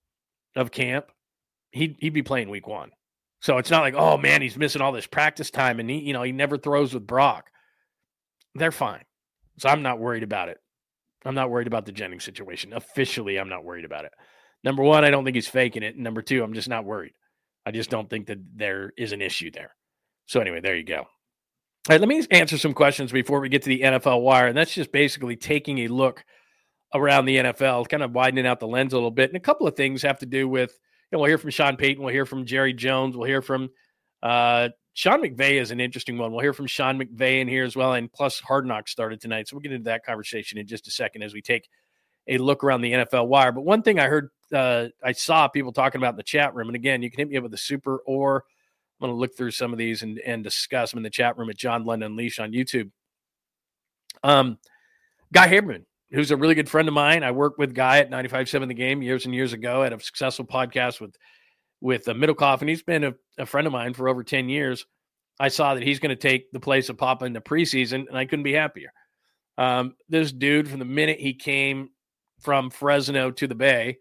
of camp, he'd be playing week 1. So it's not like, oh man, he's missing all this practice time and he never throws with Brock. They're fine. So I'm not worried about it. I'm not worried about the Jennings situation. Officially, I'm not worried about it. Number one, I don't think he's faking it. And number two, I'm just not worried. I just don't think that there is an issue there. So anyway, there you go. All right, let me answer some questions before we get to the NFL Wire. And that's just basically taking a look around the NFL, kind of widening out the lens a little bit. And a couple of things have to do with, we'll hear from Sean Payton. We'll hear from Jerry Jones. We'll hear from Sean McVay is an interesting one. We'll hear from Sean McVay in here as well. And plus Hard Knocks started tonight. So we'll get into that conversation in just a second as we take a look around the NFL Wire. But one thing I heard, I saw people talking about in the chat room, and again, you can hit me up with a super, or I'm going to look through some of these and discuss them in the chat room at John Lund Unleashed on YouTube. Guy Haberman, who's a really good friend of mine. I worked with Guy at 95.7 The Game years and years ago. I had a successful podcast with Middlecoff, and he's been a friend of mine for over 10 years. I saw that he's going to take the place of Papa in the preseason, and I couldn't be happier. This dude, from the minute he came from Fresno to the Bay,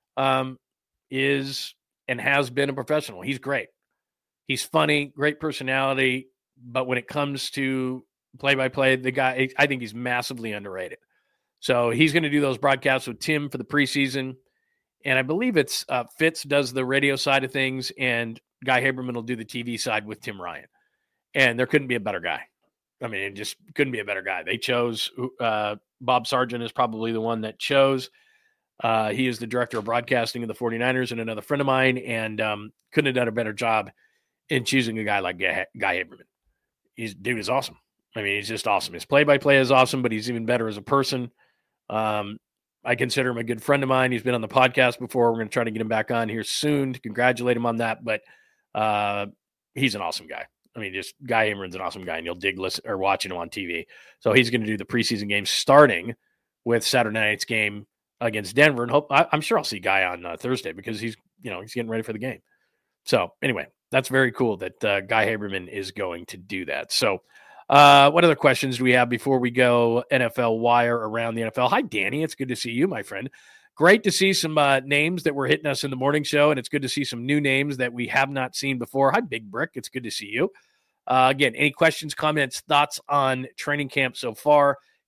is and has been a professional. He's great. He's funny, great personality, but when it comes to play-by-play, the guy, I think he's massively underrated. So he's going to do those broadcasts with Tim for the preseason. And I believe it's Fitz does the radio side of things, and Guy Haberman will do the TV side with Tim Ryan. And there couldn't be a better guy. I mean, it just couldn't be a better guy. They chose Bob Sargent is probably the one that chose. He is the director of broadcasting of the 49ers and another friend of mine, and couldn't have done a better job in choosing a guy like Guy Haberman. Dude is awesome. I mean, he's just awesome. His play-by-play is awesome, but he's even better as a person. I consider him a good friend of mine. He's been on the podcast before. We're going to try to get him back on here soon to congratulate him on that. But he's an awesome guy. I mean, just Guy Haberman's an awesome guy, and you'll dig watching him on TV. So he's going to do the preseason game starting with Saturday night's game against Denver. And I'm sure I'll see Guy on Thursday because he's getting ready for the game. So anyway, that's very cool that Guy Haberman is going to do that. So what other questions do we have before we go NFL Wire around the NFL? Hi, Danny. It's good to see you, my friend. Great to see some names that were hitting us in the morning show, and it's good to see some new names that we have not seen before. Hi, Big Brick. It's good to see you. Again, any questions, comments, thoughts on training camp so far?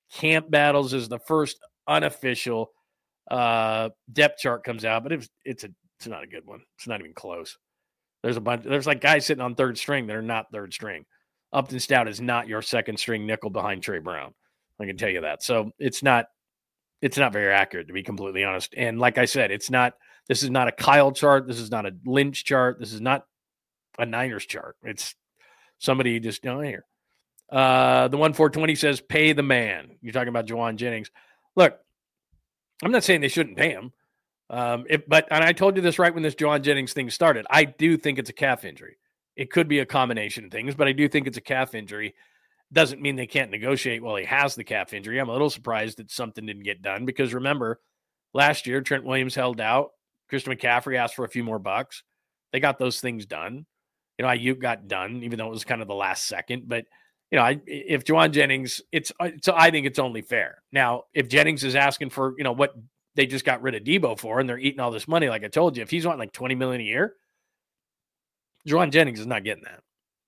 camp battles as the first unofficial depth chart comes out, but it's not a good one. It's not even close. There's like guys sitting on third string that are not third string. Upton Stout is not your second string nickel behind Trey Brown. I can tell you that. So it's not very accurate, to be completely honest. And like I said, this is not a Kyle chart. This is not a Lynch chart. This is not a Niners chart. It's somebody just down here. The 1420 says, pay the man. You're talking about Jauan Jennings. Look, I'm not saying they shouldn't pay him. And I told you this right when this Jauan Jennings thing started. I do think it's a calf injury. It could be a combination of things, but I do think it's a calf injury. Doesn't mean they can't negotiate while he has the calf injury. I'm a little surprised that something didn't get done because remember, last year Trent Williams held out. Christian McCaffrey asked for a few more bucks. They got those things done. Ayuk got done, even though it was kind of the last second. But if Jauan Jennings, I think it's only fair. Now, if Jennings is asking for what they just got rid of Debo for, and they're eating all this money, like I told you, if he's wanting like $20 million a year, Jauan Jennings is not getting that.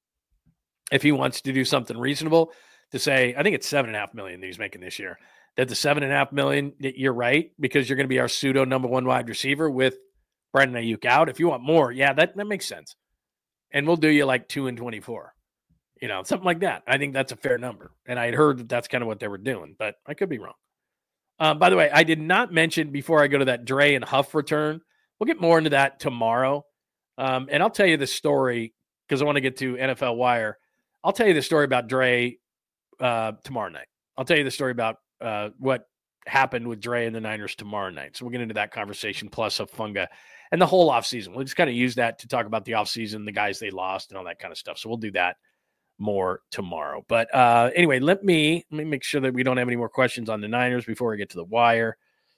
If he wants to do something reasonable, to say, I think it's $7.5 million that he's making this year. That the $7.5 million, you're right, because you're going to be our pseudo number one wide receiver with Brandon Ayuk out. If you want more, yeah, that makes sense. And we'll do you like 2 and 24, something like that. I think that's a fair number. And I had heard that that's kind of what they were doing, but I could be wrong. By the way, I did not mention before I go to that Dre and Huff return. We'll get more into that tomorrow. And I'll tell you the story because I want to get to NFL Wire. I'll tell you the story about Dre tomorrow night. I'll tell you the story about what happened with Dre and the Niners tomorrow night. So we'll get into that conversation plus Hufanga and the whole offseason. We'll just kind of use that to talk about the offseason, the guys they lost and all that kind of stuff. So we'll do that more tomorrow. But anyway, let me make sure that we don't have any more questions on the Niners before we get to the Wire.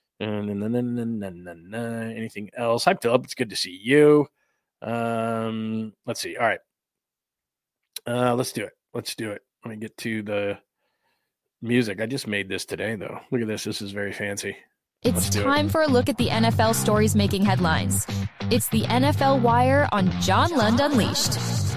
Anything else? Hi, Philip. It's good to see you. Let's see. All right. Let's do it. Let me get to the music. I just made this today, though. Look at this. This is very fancy. It's time for a look at the NFL stories making headlines. It's the NFL Wire on John Lund Unleashed.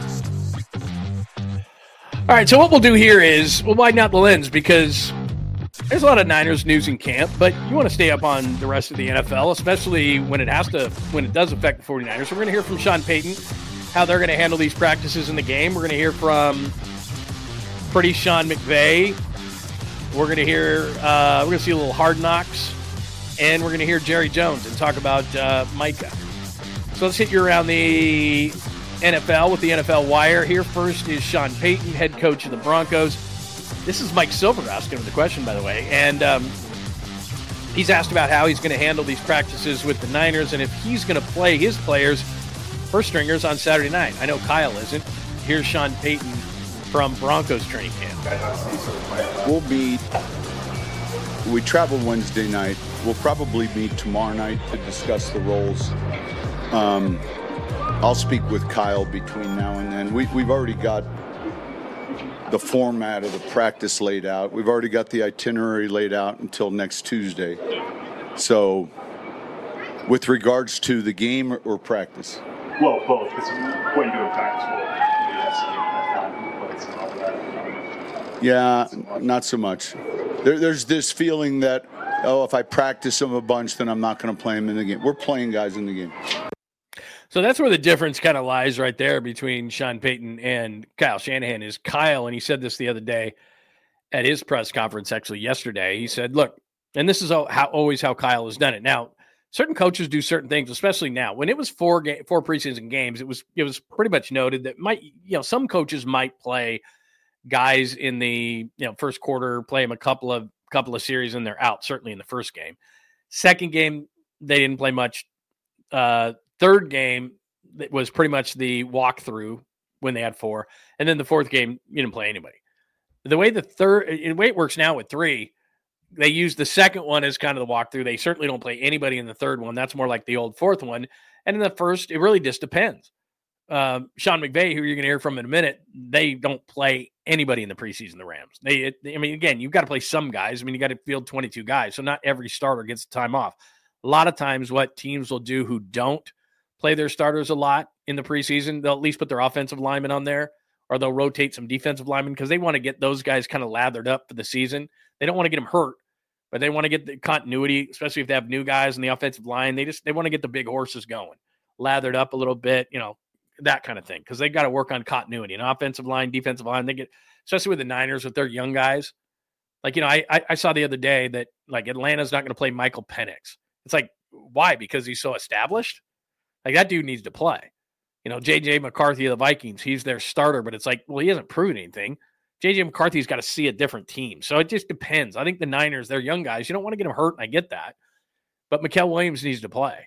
All right, so what we'll do here is we'll widen out the lens because there's a lot of Niners news in camp, but you want to stay up on the rest of the NFL, especially when it does affect the 49ers. So we're going to hear from Sean Payton, how they're going to handle these practices in the game. We're going to hear from pretty Sean McVay. We're going to hear, we're going to see a little Hard Knocks, and we're going to hear Jerry Jones and talk about Micah. So let's hit you around the NFL with the NFL Wire. Here first is Sean Payton, head coach of the Broncos. This is Mike Silver asking him the question, by the way. And he's asked about how he's going to handle these practices with the Niners and if he's going to play his players, first stringers, on Saturday night. I know Kyle isn't. Here's Sean Payton from Broncos training camp. We travel Wednesday night. We'll probably meet tomorrow night to discuss the roles. I'll speak with Kyle between now and then. We've already got the format of the practice laid out. We've already got the itinerary laid out until next Tuesday. So, with regards to the game or practice? Well, both, because when doing practice, yeah, not so much. There's this feeling that, if I practice them a bunch, then I'm not going to play them in the game. We're playing guys in the game. So that's where the difference kind of lies right there between Sean Payton and Kyle Shanahan is Kyle, and he said this the other day at his press conference, actually yesterday. He said, look, and this is always how Kyle has done it. Now, certain coaches do certain things, especially now. When it was four preseason games, it was pretty much noted that some coaches might play guys in the first quarter, play them a couple of series, and they're out, certainly in the first game. Second game, they didn't play much. Third game, it was pretty much the walkthrough when they had 4. And then the fourth game, you didn't play anybody. The way it works now with 3, they use the second one as kind of the walkthrough. They certainly don't play anybody in the third one. That's more like the old fourth one. And in the first, it really just depends. Sean McVay, who you're going to hear from in a minute, they don't play anybody in the preseason, the Rams. Again, you've got to play some guys. You got to field 22 guys. So not every starter gets the time off. A lot of times what teams will do who don't play their starters a lot in the preseason, they'll at least put their offensive linemen on there, or they'll rotate some defensive linemen because they want to get those guys kind of lathered up for the season. They don't want to get him hurt, but they want to get the continuity, especially if they have new guys in the offensive line. They want to get the big horses going, lathered up a little bit, that kind of thing, because they got to work on continuity. And offensive line, defensive line, they get, especially with the Niners, with their young guys. Like, I saw the other day that, like, Atlanta's not going to play Michael Penix. It's like, why? Because he's so established? Like, that dude needs to play. J.J. McCarthy of the Vikings, he's their starter, but it's like, well, he hasn't proven anything. J.J. McCarthy's got to see a different team. So it just depends. I think the Niners, they're young guys. You don't want to get them hurt, and I get that. But Mikael Williams needs to play.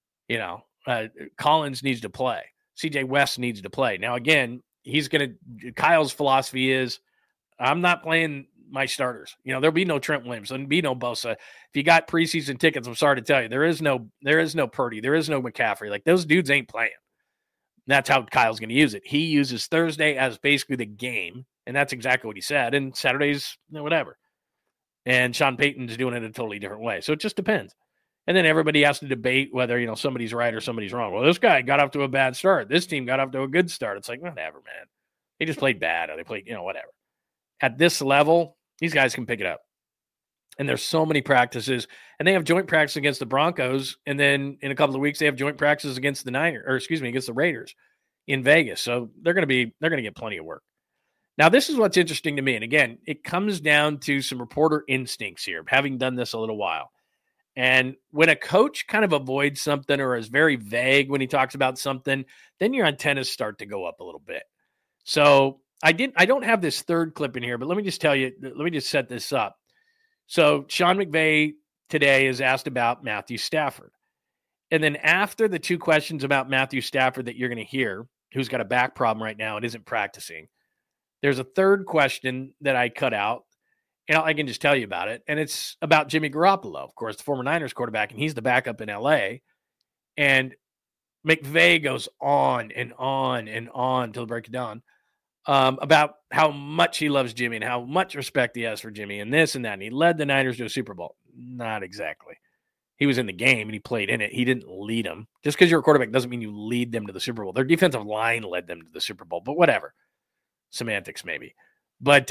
Collins needs to play. C.J. West needs to play. Now, again, Kyle's philosophy is, I'm not playing my starters. There'll be no Trent Williams. There'll be no Bosa. If you got preseason tickets, I'm sorry to tell you, there is no Purdy. There is no McCaffrey. Like, those dudes ain't playing. That's how Kyle's going to use it. He uses Thursday as basically the game, and that's exactly what he said. And Saturday's whatever. And Sean Payton's doing it a totally different way. So it just depends. And then everybody has to debate whether, somebody's right or somebody's wrong. Well, this guy got off to a bad start. This team got off to a good start. It's like, whatever, man. They just played bad, or they played, whatever. At this level, these guys can pick it up. And there's so many practices. And they have joint practice against the Broncos. And then in a couple of weeks, they have joint practices against against the Raiders in Vegas. So they're going to get plenty of work. Now, this is what's interesting to me. And again, it comes down to some reporter instincts here, having done this a little while. And when a coach kind of avoids something or is very vague when he talks about something, then your antennas start to go up a little bit. So I don't have this third clip in here, but let me just tell you, let me just set this up. So Sean McVay today is asked about Matthew Stafford. And then after the two questions about Matthew Stafford that you're going to hear, who's got a back problem right now and isn't practicing, there's a third question that I cut out, and I can just tell you about it. And it's about Jimmy Garoppolo, of course, the former Niners quarterback, and he's the backup in L.A. And McVay goes on and on and on till the break of dawn about how much he loves Jimmy and how much respect he has for Jimmy and this and that. And he led the Niners to a Super Bowl. Not exactly. He was in the game and he played in it. He didn't lead them. Just because you're a quarterback doesn't mean you lead them to the Super Bowl. Their defensive line led them to the Super Bowl, but whatever. Semantics maybe. But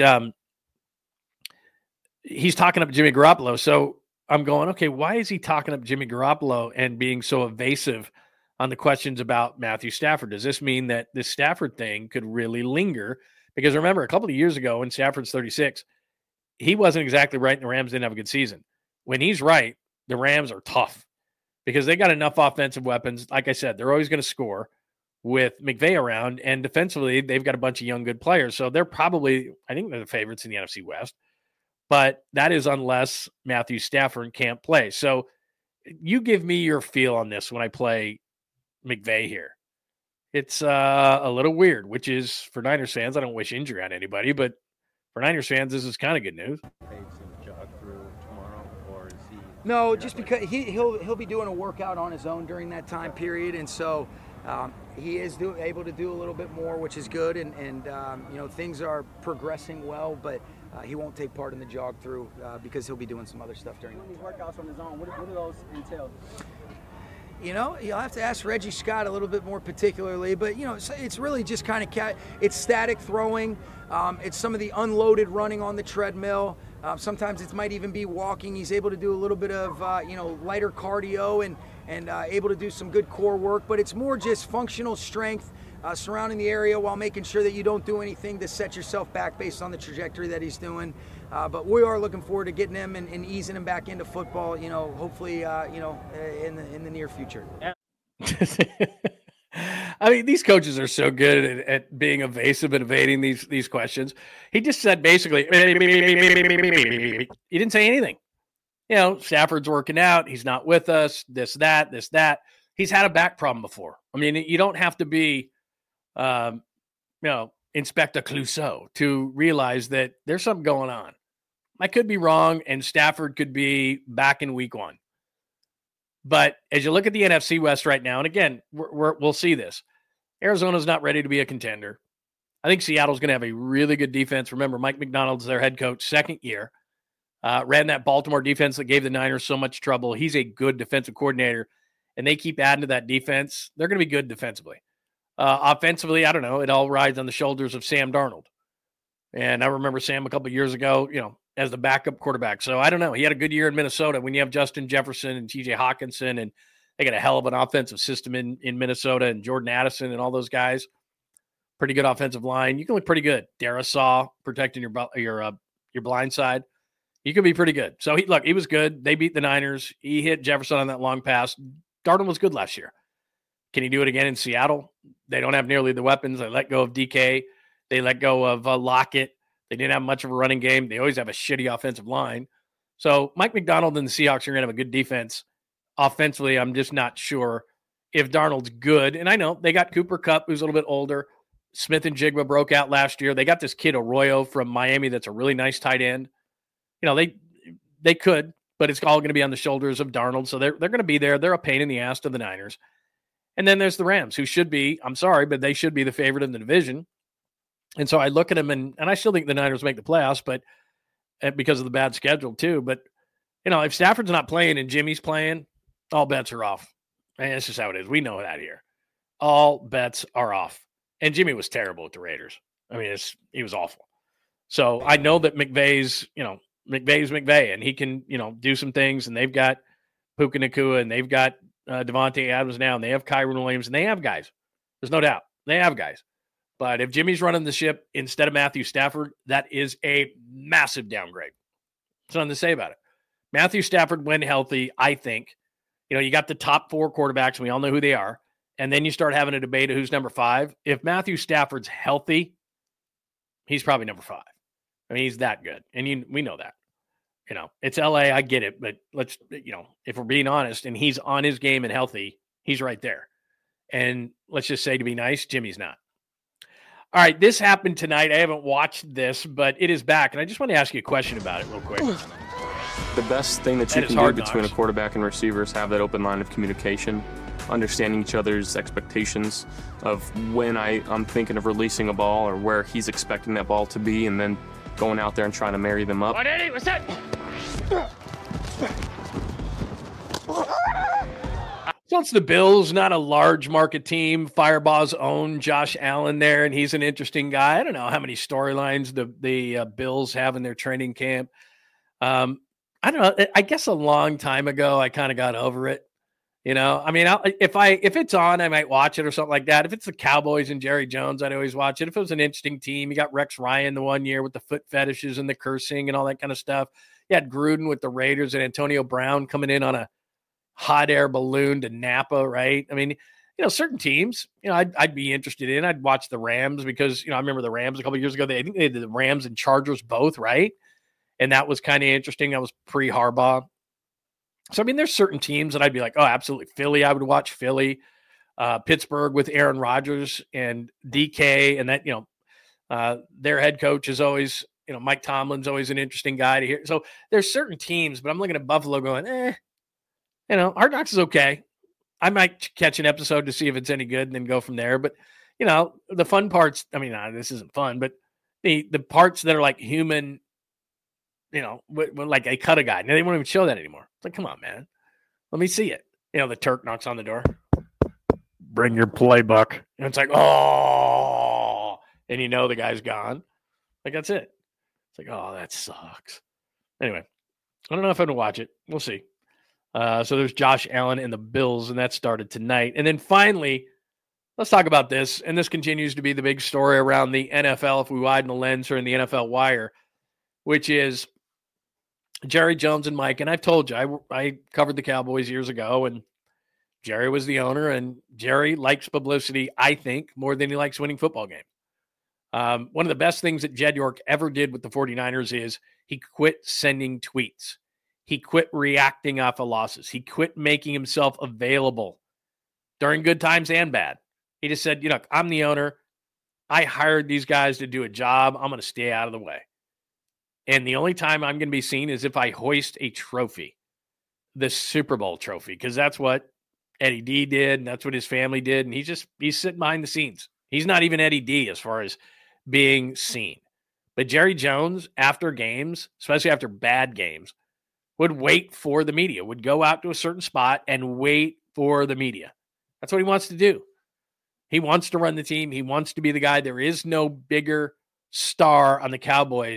he's talking up Jimmy Garoppolo. So I'm going, okay, why is he talking up Jimmy Garoppolo and being so evasive on the questions about Matthew Stafford? Does this mean that this Stafford thing could really linger? Because remember, a couple of years ago when Stafford's 36, he wasn't exactly right and the Rams didn't have a good season. When he's right, the Rams are tough because they got enough offensive weapons. Like I said, they're always going to score with McVay around, and defensively, they've got a bunch of young, good players. So they're probably, I think they're the favorites in the NFC West. But that is unless Matthew Stafford can't play. So you give me your feel on this when I play McVay here. It's a little weird, which is for Niners fans. I don't wish injury on anybody, but for Niners fans, this is kind of good news. No, just because he'll be doing a workout on his own during that time period, and so he is able to do a little bit more, which is good, and things are progressing well, but he won't take part in the jog through because he'll be doing some other stuff during these workouts on his own. What do those entail? You'll have to ask Reggie Scott a little bit more particularly, but it's really just kind of it's static throwing. It's some of the unloaded running on the treadmill. Sometimes it might even be walking. He's able to do a little bit of lighter cardio and able to do some good core work, but it's more just functional strength surrounding the area while making sure that you don't do anything to set yourself back based on the trajectory that he's doing. But we are looking forward to getting him and easing him back into football, hopefully, in the near future. I mean, these coaches are so good at being evasive and evading these questions. He just said basically, he didn't say anything. Stafford's working out. He's not with us. This, that. He's had a back problem before. I mean, you don't have to be, Inspector Clouseau to realize that there's something going on. I could be wrong, and Stafford could be back in week 1. But as you look at the NFC West right now, and again, we'll see this. Arizona's not ready to be a contender. I think Seattle's going to have a really good defense. Remember, Mike Macdonald's their head coach, second year. Ran that Baltimore defense that gave the Niners so much trouble. He's a good defensive coordinator, and they keep adding to that defense. They're going to be good defensively. Offensively, I don't know. It all rides on the shoulders of Sam Darnold. And I remember Sam a couple of years ago, as the backup quarterback. So I don't know. He had a good year in Minnesota. When you have Justin Jefferson and TJ Hawkinson, and they got a hell of an offensive system in Minnesota, and Jordan Addison and all those guys, pretty good offensive line. You can look pretty good. Darisaw protecting your blind side. You can be pretty good. So he was good. They beat the Niners. He hit Jefferson on that long pass. Darnold was good last year. Can he do it again in Seattle? They don't have nearly the weapons. They let go of DK. They let go of Lockett. They didn't have much of a running game. They always have a shitty offensive line. So Mike McDonald and the Seahawks are going to have a good defense. Offensively, I'm just not sure if Darnold's good. And I know they got Cooper Kupp, who's a little bit older. Smith and Jigba broke out last year. They got this kid Arroyo from Miami that's a really nice tight end. You know, they could, but it's all going to be on the shoulders of Darnold. So they're going to be there. They're a pain in the ass to the Niners. And then there's the Rams, who should be, I'm sorry, but they should be the favorite in the division. And so I look at them, and I still think the Niners make the playoffs, but because of the bad schedule too. But, you know, if Stafford's not playing and Jimmy's playing, all bets are off. And that's just how it is. We know that here. All bets are off. And Jimmy was terrible with the Raiders. I mean, he was awful. So I know that McVay's McVay, and he can, do some things, and they've got Puka Nacua, and they've got Devontae Adams now, and they have Kyron Williams, and they have guys. There's no doubt. They have guys. But if Jimmy's running the ship instead of Matthew Stafford, that is a massive downgrade. There's nothing to say about it. Matthew Stafford, when healthy, I think, you got the top 4 quarterbacks, and we all know who they are, and then you start having a debate of who's number 5. If Matthew Stafford's healthy, he's probably number 5. I mean, he's that good. And we know that. It's LA, I get it, but let's, if we're being honest and he's on his game and healthy, he's right there. And let's just say, to be nice, Jimmy's not. All right, this happened tonight. I haven't watched this, but it is back. And I just want to ask you a question about it real quick. The best thing that you can do between a quarterback and receiver is have that open line of communication, understanding each other's expectations of when I'm thinking of releasing a ball or where he's expecting that ball to be, and then going out there and trying to marry them up. What's that? So it's the Bills, not a large market team. Fireball's own Josh Allen there, and he's an interesting guy. I don't know how many storylines the Bills have in their training camp. I don't know. I guess a long time ago, I kind of got over it. I mean, if it's on, I might watch it or something like that. If it's the Cowboys and Jerry Jones, I'd always watch it. If it was an interesting team, you got Rex Ryan the one year with the foot fetishes and the cursing and all that kind of stuff. You had Gruden with the Raiders and Antonio Brown coming in on a hot air balloon to Napa, right? I mean, certain teams, I'd be interested in. I'd watch the Rams because, I remember the Rams a couple of years ago. I think they did the Rams and Chargers both, right? And that was kind of interesting. That was pre-Harbaugh. So, I mean, there's certain teams that I'd be like, oh, absolutely. Philly, I would watch Philly. Pittsburgh with Aaron Rodgers and DK. And that, their head coach is always, Mike Tomlin's always an interesting guy to hear. So there's certain teams, but I'm looking at Buffalo going, Hard Knocks is okay. I might catch an episode to see if it's any good and then go from there. But, the fun parts, I mean, this isn't fun, but the parts that are like human, like they cut a guy. Now they won't even show that anymore. It's like, come on, man. Let me see it. The Turk knocks on the door. Bring your playbook. And it's like, oh. And the guy's gone. Like, that's it. It's like, oh, that sucks. Anyway, I don't know if I'm going to watch it. We'll see. So there's Josh Allen and the Bills, and that started tonight. And then finally, let's talk about this. And this continues to be the big story around the NFL, if we widen the lens or in the NFL wire, which is Jerry Jones and Mike. And I've told you, I covered the Cowboys years ago, and Jerry was the owner, and Jerry likes publicity, I think, more than he likes winning football games. One of the best things that Jed York ever did with the 49ers is he quit sending tweets. He quit reacting off of losses. He quit making himself available during good times and bad. He just said, I'm the owner. I hired these guys to do a job. I'm going to stay out of the way. And the only time I'm going to be seen is if I hoist a trophy, the Super Bowl trophy, because that's what Eddie D did, and that's what his family did. And he's sitting behind the scenes. He's not even Eddie D as far as being seen. But Jerry Jones, after games, especially after bad games, would wait for the media, would go out to a certain spot and wait for the media. That's what he wants to do. He wants to run the team. He wants to be the guy. There is no bigger star on the Cowboys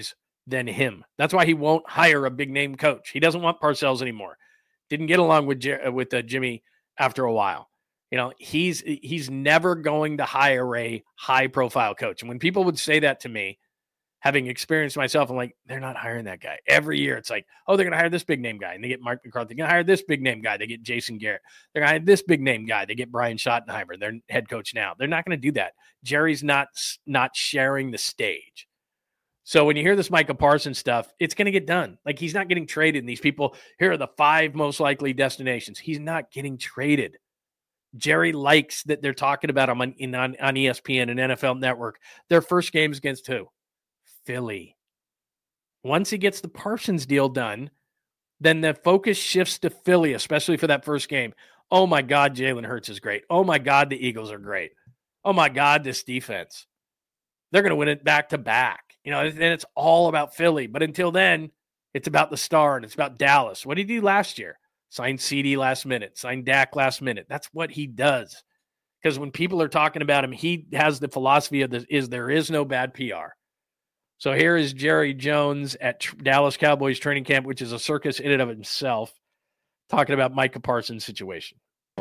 than him. That's why he won't hire a big-name coach. He doesn't want Parcells anymore. Didn't get along with Jimmy after a while. You know, he's never going to hire a high-profile coach. And when people would say that to me, having experienced myself, I'm like, they're not hiring that guy. Every year it's like, oh, they're going to hire this big-name guy, and they get Mark McCarthy. They're going to hire this big-name guy. They get Jason Garrett. They're going to hire this big-name guy. They get Brian Schottenheimer, their head coach now. They're not going to do that. Jerry's not sharing the stage. So when you hear this Micah Parsons stuff, it's going to get done. Like, he's not getting traded. And these people, here are the 5 most likely destinations. He's not getting traded. Jerry likes that they're talking about him on ESPN and NFL Network. Their first game is against who? Philly. Once he gets the Parsons deal done, then the focus shifts to Philly, especially for that first game. Oh my God, Jalen Hurts is great. Oh my God, the Eagles are great. Oh my God, this defense. They're going to win it back to back. You know, and it's all about Philly. But until then, it's about the star and it's about Dallas. What did he do last year? Signed CD last minute, signed Dak last minute. That's what he does. Because when people are talking about him, he has the philosophy of there is no bad PR. So here is Jerry Jones at Dallas Cowboys training camp, which is a circus in and of himself, talking about Micah Parsons' situation.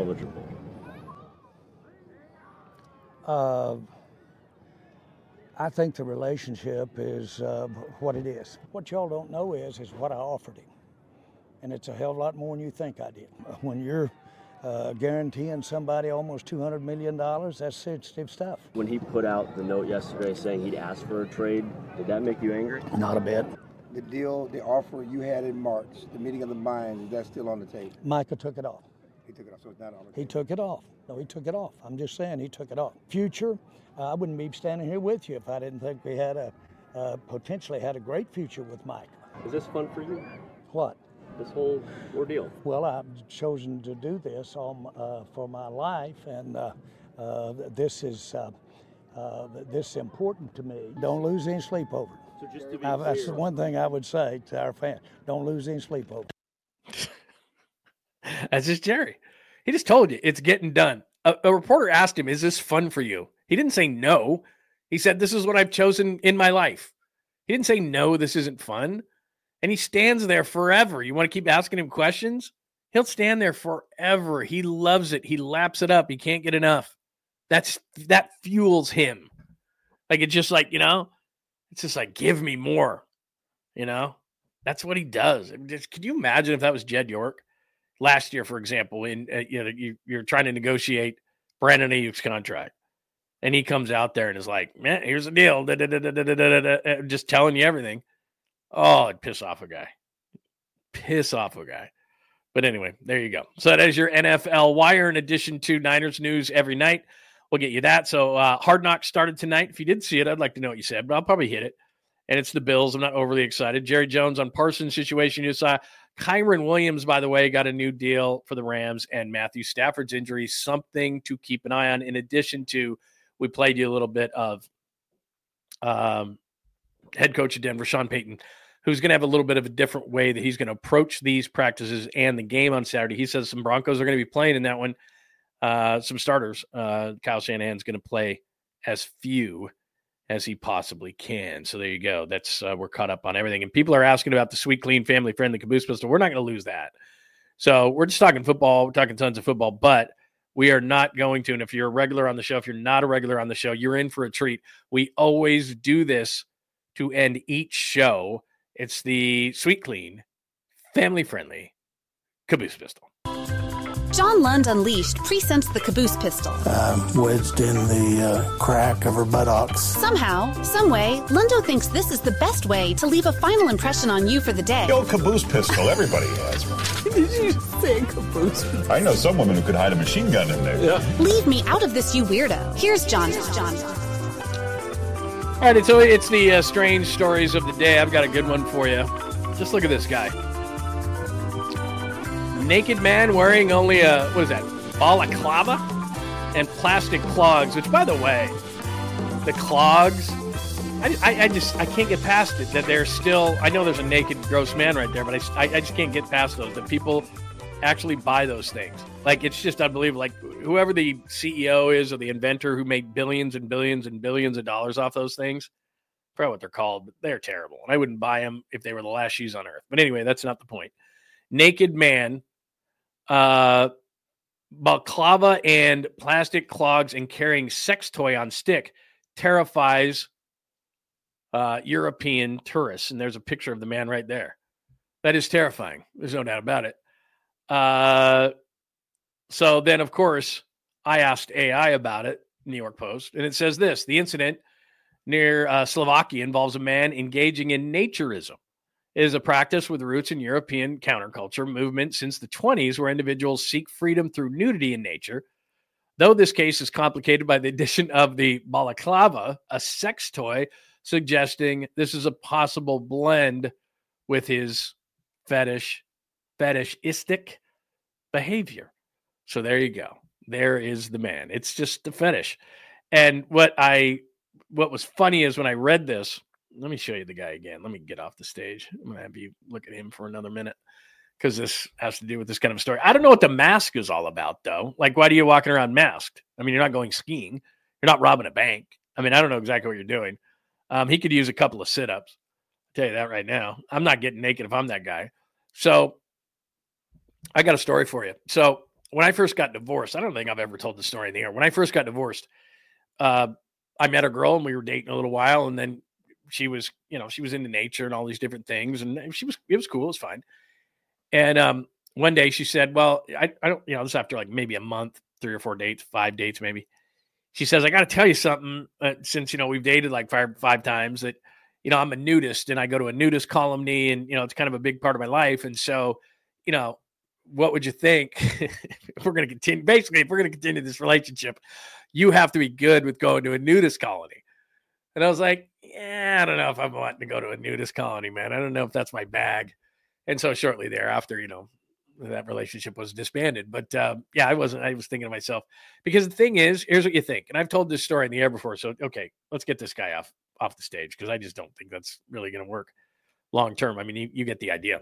I think the relationship is what it is. What y'all don't know is what I offered him. And it's a hell of a lot more than you think I did. When you're guaranteeing somebody almost $200 million, that's sensitive stuff. When he put out the note yesterday saying he'd asked for a trade, did that make you angry? Not a bit. The deal, the offer you had in March, the meeting of the minds, is that still on the table? Micah took it off. He took it off, so it's not on the table. He took it off. No, he took it off. I'm just saying he took it off. Future, I wouldn't be standing here with you if I didn't think we had potentially had a great future with Mike. Is this fun for you? What? This whole ordeal? Well, I've chosen to do this for my life, and this is important to me. Don't lose any sleep over it. So just to be That's clear, the one thing I would say to our fans. Don't lose any sleep over it. That's just Jerry. He just told you it's getting done. A reporter asked him, is this fun for you? He didn't say no. He said, this is what I've chosen in my life. He didn't say, no, this isn't fun. And he stands there forever. You want to keep asking him questions? He'll stand there forever. He loves it. He laps it up. He can't get enough. That fuels him. Like, it's just like, it's just like, give me more. That's what he does. Could you imagine if that was Jed York last year, for example, you're trying to negotiate Brandon Ayuk's contract. And he comes out there and is like, man, here's the deal. Just telling you everything. Oh, it'd piss off a guy. But anyway, there you go. So that is your NFL Wire in addition to Niners news every night. We'll get you that. So Hard Knocks started tonight. If you did see it, I'd like to know what you said, but I'll probably hit it. And it's the Bills. I'm not overly excited. Jerry Jones on Parsons' situation. You saw Kyron Williams, by the way, got a new deal for the Rams, and Matthew Stafford's injury, something to keep an eye on. In addition to, we played you a little bit of head coach of Denver, Sean Payton, who's going to have a little bit of a different way that he's going to approach these practices and the game on Saturday. He says some Broncos are going to be playing in that one. Some starters. Kyle Shanahan's going to play as few as he possibly can. So there you go. That's we're caught up on everything. And people are asking about the sweet, clean, family-friendly Caboose Pistol. We're not going to lose that. So we're just talking football. We're talking tons of football, but we are not going to. And if you're a regular on the show, if you're not a regular on the show, you're in for a treat. We always do this to end each show. It's the sweet, clean, family-friendly Caboose Pistol. John Lund Unleashed presents the Caboose Pistol. Wedged in the crack of her buttocks. Somehow, someway, Lundo thinks this is the best way to leave a final impression on you for the day. The old Caboose Pistol, everybody has one. Did you say Caboose Pistol? I know some women who could hide a machine gun in there. Yeah. Leave me out of this, you weirdo. Here's John. All right, so it's the strange stories of the day. I've got a good one for you. Just look at this guy. Naked man wearing only a, balaclava and plastic clogs, which, by the way, the clogs, I can't get past it, that they're still, I know there's a naked, gross man right there, but I just can't get past those, that people actually buy those things. Like, it's just unbelievable. Like, whoever the CEO is or the inventor who made billions and billions and billions of dollars off those things, forgot what they're called, but they're terrible. And I wouldn't buy them if they were the last shoes on earth. But anyway, that's not the point. Naked man, balaclava and plastic clogs and carrying sex toy on stick terrifies European tourists. And there's a picture of the man right there. That is terrifying. There's no doubt about it. So then, of course, I asked AI about it, New York Post, and it says this: the incident near Slovakia involves a man engaging in naturism. It is a practice with roots in European counterculture movement since the 1920s, where individuals seek freedom through nudity in nature. Though this case is complicated by the addition of the balaclava, a sex toy, suggesting this is a possible blend with his fetishistic behavior. So there you go. There is the man. It's just the fetish. And what was funny is when I read this, let me show you the guy again. Let me get off the stage. I'm going to have you look at him for another minute because this has to do with this kind of story. I don't know what the mask is all about, though. Like, why are you walking around masked? I mean, you're not going skiing. You're not robbing a bank. I mean, I don't know exactly what you're doing. He could use a couple of sit-ups. I'll tell you that right now. I'm not getting naked if I'm that guy. So I got a story for you. So when I first got divorced, I don't think I've ever told the story in the air. When I first got divorced, I met a girl and we were dating a little while, and then she was into nature and all these different things, and it was cool. It was fine. And one day she said, well, I don't, this after like maybe a month, 3 or 4 dates, 5 dates maybe. She says, I got to tell you something, since, we've dated like five times, that, I'm a nudist and I go to a nudist colony, and, it's kind of a big part of my life. And so, what would you think if we're going to continue? Basically, if we're going to continue this relationship, you have to be good with going to a nudist colony. And I was like, yeah, I don't know if I'm wanting to go to a nudist colony, man. I don't know if that's my bag. And so shortly thereafter, that relationship was disbanded. But I was thinking to myself, because the thing is, here's what you think. And I've told this story in the air before. So, okay, let's get this guy off the stage, because I just don't think that's really going to work long term. I mean, you get the idea.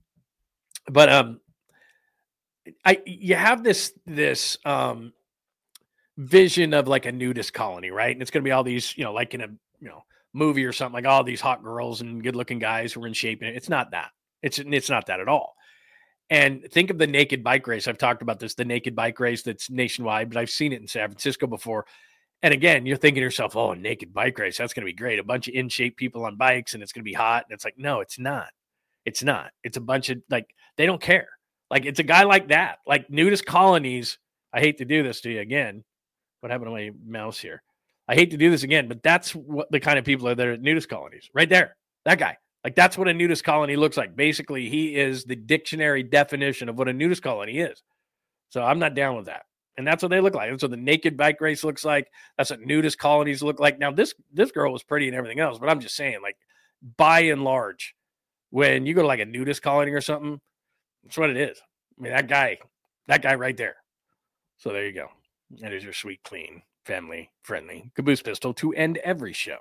But you have this vision of like a nudist colony, right? And it's going to be all these, like in a movie or something, like all these hot girls and good looking guys who are in shape. And it's not that. It's not that at all. And think of the naked bike race. I've talked about this, the naked bike race that's nationwide, but I've seen it in San Francisco before. And again, you're thinking to yourself, oh, a naked bike race, that's going to be great. A bunch of in shape people on bikes, and it's going to be hot. And it's like, no, it's not. It's not. It's a bunch of, like, they don't care. Like, it's a guy like that. Like, nudist colonies, I hate to do this to you again. What happened to my mouse here? I hate to do this again, but that's what the kind of people are there at nudist colonies. Right there. That guy. Like, that's what a nudist colony looks like. Basically, he is the dictionary definition of what a nudist colony is. So I'm not down with that. And that's what they look like. That's what the naked bike race looks like. That's what nudist colonies look like. Now, this girl was pretty and everything else, but I'm just saying, like, by and large, when you go to like a nudist colony or something, that's what it is. I mean, that guy right there. So there you go. That is your sweet, clean, family-friendly Caboose Pistol to end every show.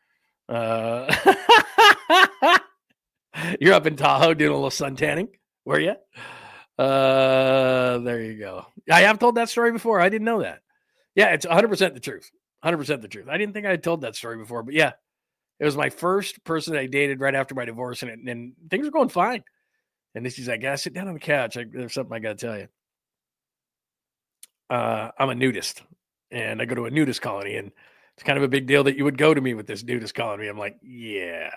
You're up in Tahoe doing a little sun tanning, were you? There you go. I have told that story before. I didn't know that. Yeah, it's 100% the truth. 100% the truth. I didn't think I had told that story before, but yeah, it was my first person I dated right after my divorce, and things were going fine. And then she's like, "Gotta sit down on the couch. There's something I got to tell you. I'm a nudist, and I go to a nudist colony, and it's kind of a big deal that you would go to me with this nudist colony." I'm like, yeah,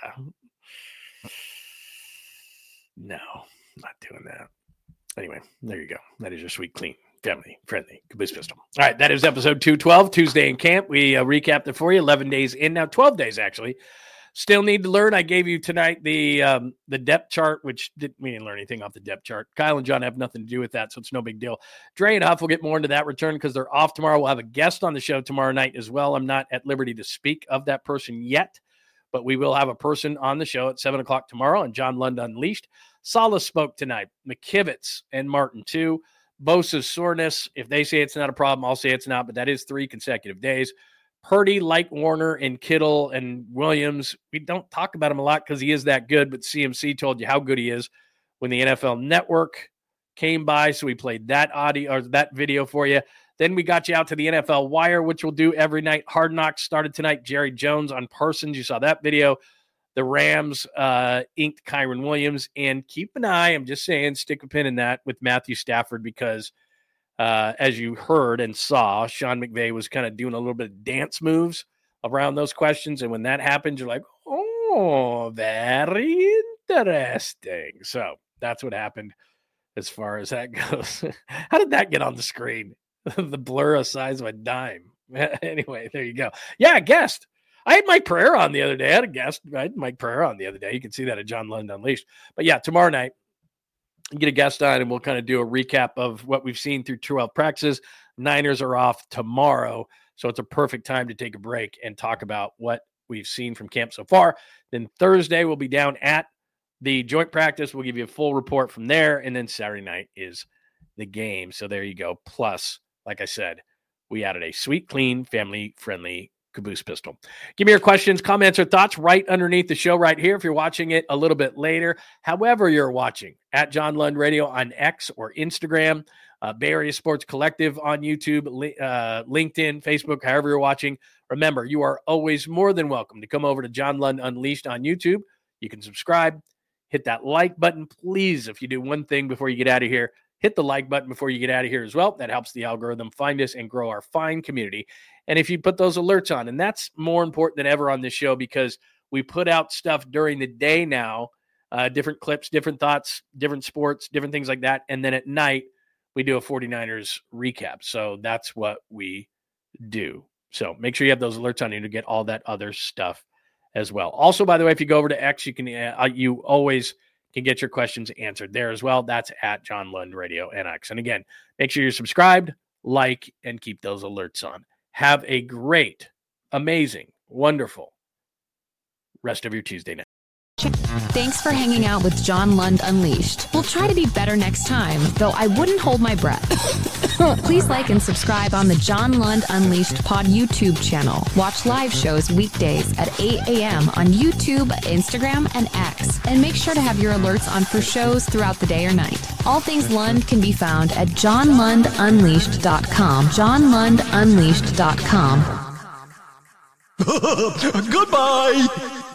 no, I'm not doing that. Anyway, there you go. That is your sweet, clean, family-friendly Caboose Pistol. All right, that is episode 212, Tuesday in Camp. We recapped it for you, 11 days in now, 12 days actually. Still need to learn. I gave you tonight the depth chart, which we didn't learn anything off the depth chart. Kyle and John have nothing to do with that, so it's no big deal. Dre and Huff will get more into that return because they're off tomorrow. We'll have a guest on the show tomorrow night as well. I'm not at liberty to speak of that person yet, but we will have a person on the show at 7 o'clock tomorrow, and John Lund Unleashed. Salah spoke tonight. McKivitz and Martin too. Bosa's soreness. If they say it's not a problem, I'll say it's not, but that is 3 consecutive days. Purdy, like Warner, and Kittle and Williams. We don't talk about him a lot because he is that good, but CMC told you how good he is when the NFL Network came by, so we played that audio or that video for you. Then we got you out to the NFL Wire, which we'll do every night. Hard Knocks started tonight. Jerry Jones on Parsons. You saw that video. The Rams inked Kyron Williams. And keep an eye, I'm just saying, stick a pin in that with Matthew Stafford because as you heard and saw, Sean McVay was kind of doing a little bit of dance moves around those questions. And when that happens, you're like, oh, very interesting. So that's what happened as far as that goes. How did that get on the screen? The blur the size of a dime. Anyway, there you go. Yeah, guest. I had Mike Pereira on the other day. I had a guest. I had Mike Pereira on the other day. You can see that at John Lund Unleashed. But yeah, tomorrow night, get a guest on and we'll kind of do a recap of what we've seen through 12 practices. Niners are off tomorrow, so it's a perfect time to take a break and talk about what we've seen from camp so far. Then Thursday, we'll be down at the joint practice. We'll give you a full report from there, and then Saturday night is the game. So there you go. Plus, like I said, we added a sweet, clean, family-friendly Caboose pistol. Give me your questions, comments, or thoughts right underneath the show right here if you're watching it a little bit later. However you're watching, at John Lund Radio on X or Instagram, Bay Area Sports Collective on YouTube, LinkedIn, Facebook, however you're watching. Remember, you are always more than welcome to come over to John Lund Unleashed on YouTube. You can subscribe, hit that like button. Please, if you do one thing before you get out of here, hit the like button before you get out of here as well. That helps the algorithm find us and grow our fine community. And if you put those alerts on, and that's more important than ever on this show because we put out stuff during the day now, different clips, different thoughts, different sports, different things like that. And then at night, we do a 49ers recap. So that's what we do. So make sure you have those alerts on you to get all that other stuff as well. Also, by the way, if you go over to X, you can you always can get your questions answered there as well. That's at John Lund Radio NX. And again, make sure you're subscribed, like, and keep those alerts on. Have a great, amazing, wonderful rest of your Tuesday night. Thanks for hanging out with John Lund Unleashed. We'll try to be better next time, though I wouldn't hold my breath. Please like and subscribe on the John Lund Unleashed Pod YouTube channel. Watch live shows weekdays at 8 a.m. on YouTube, Instagram, and X. And make sure to have your alerts on for shows throughout the day or night. All things Lund can be found at johnlundunleashed.com. johnlundunleashed.com. Goodbye!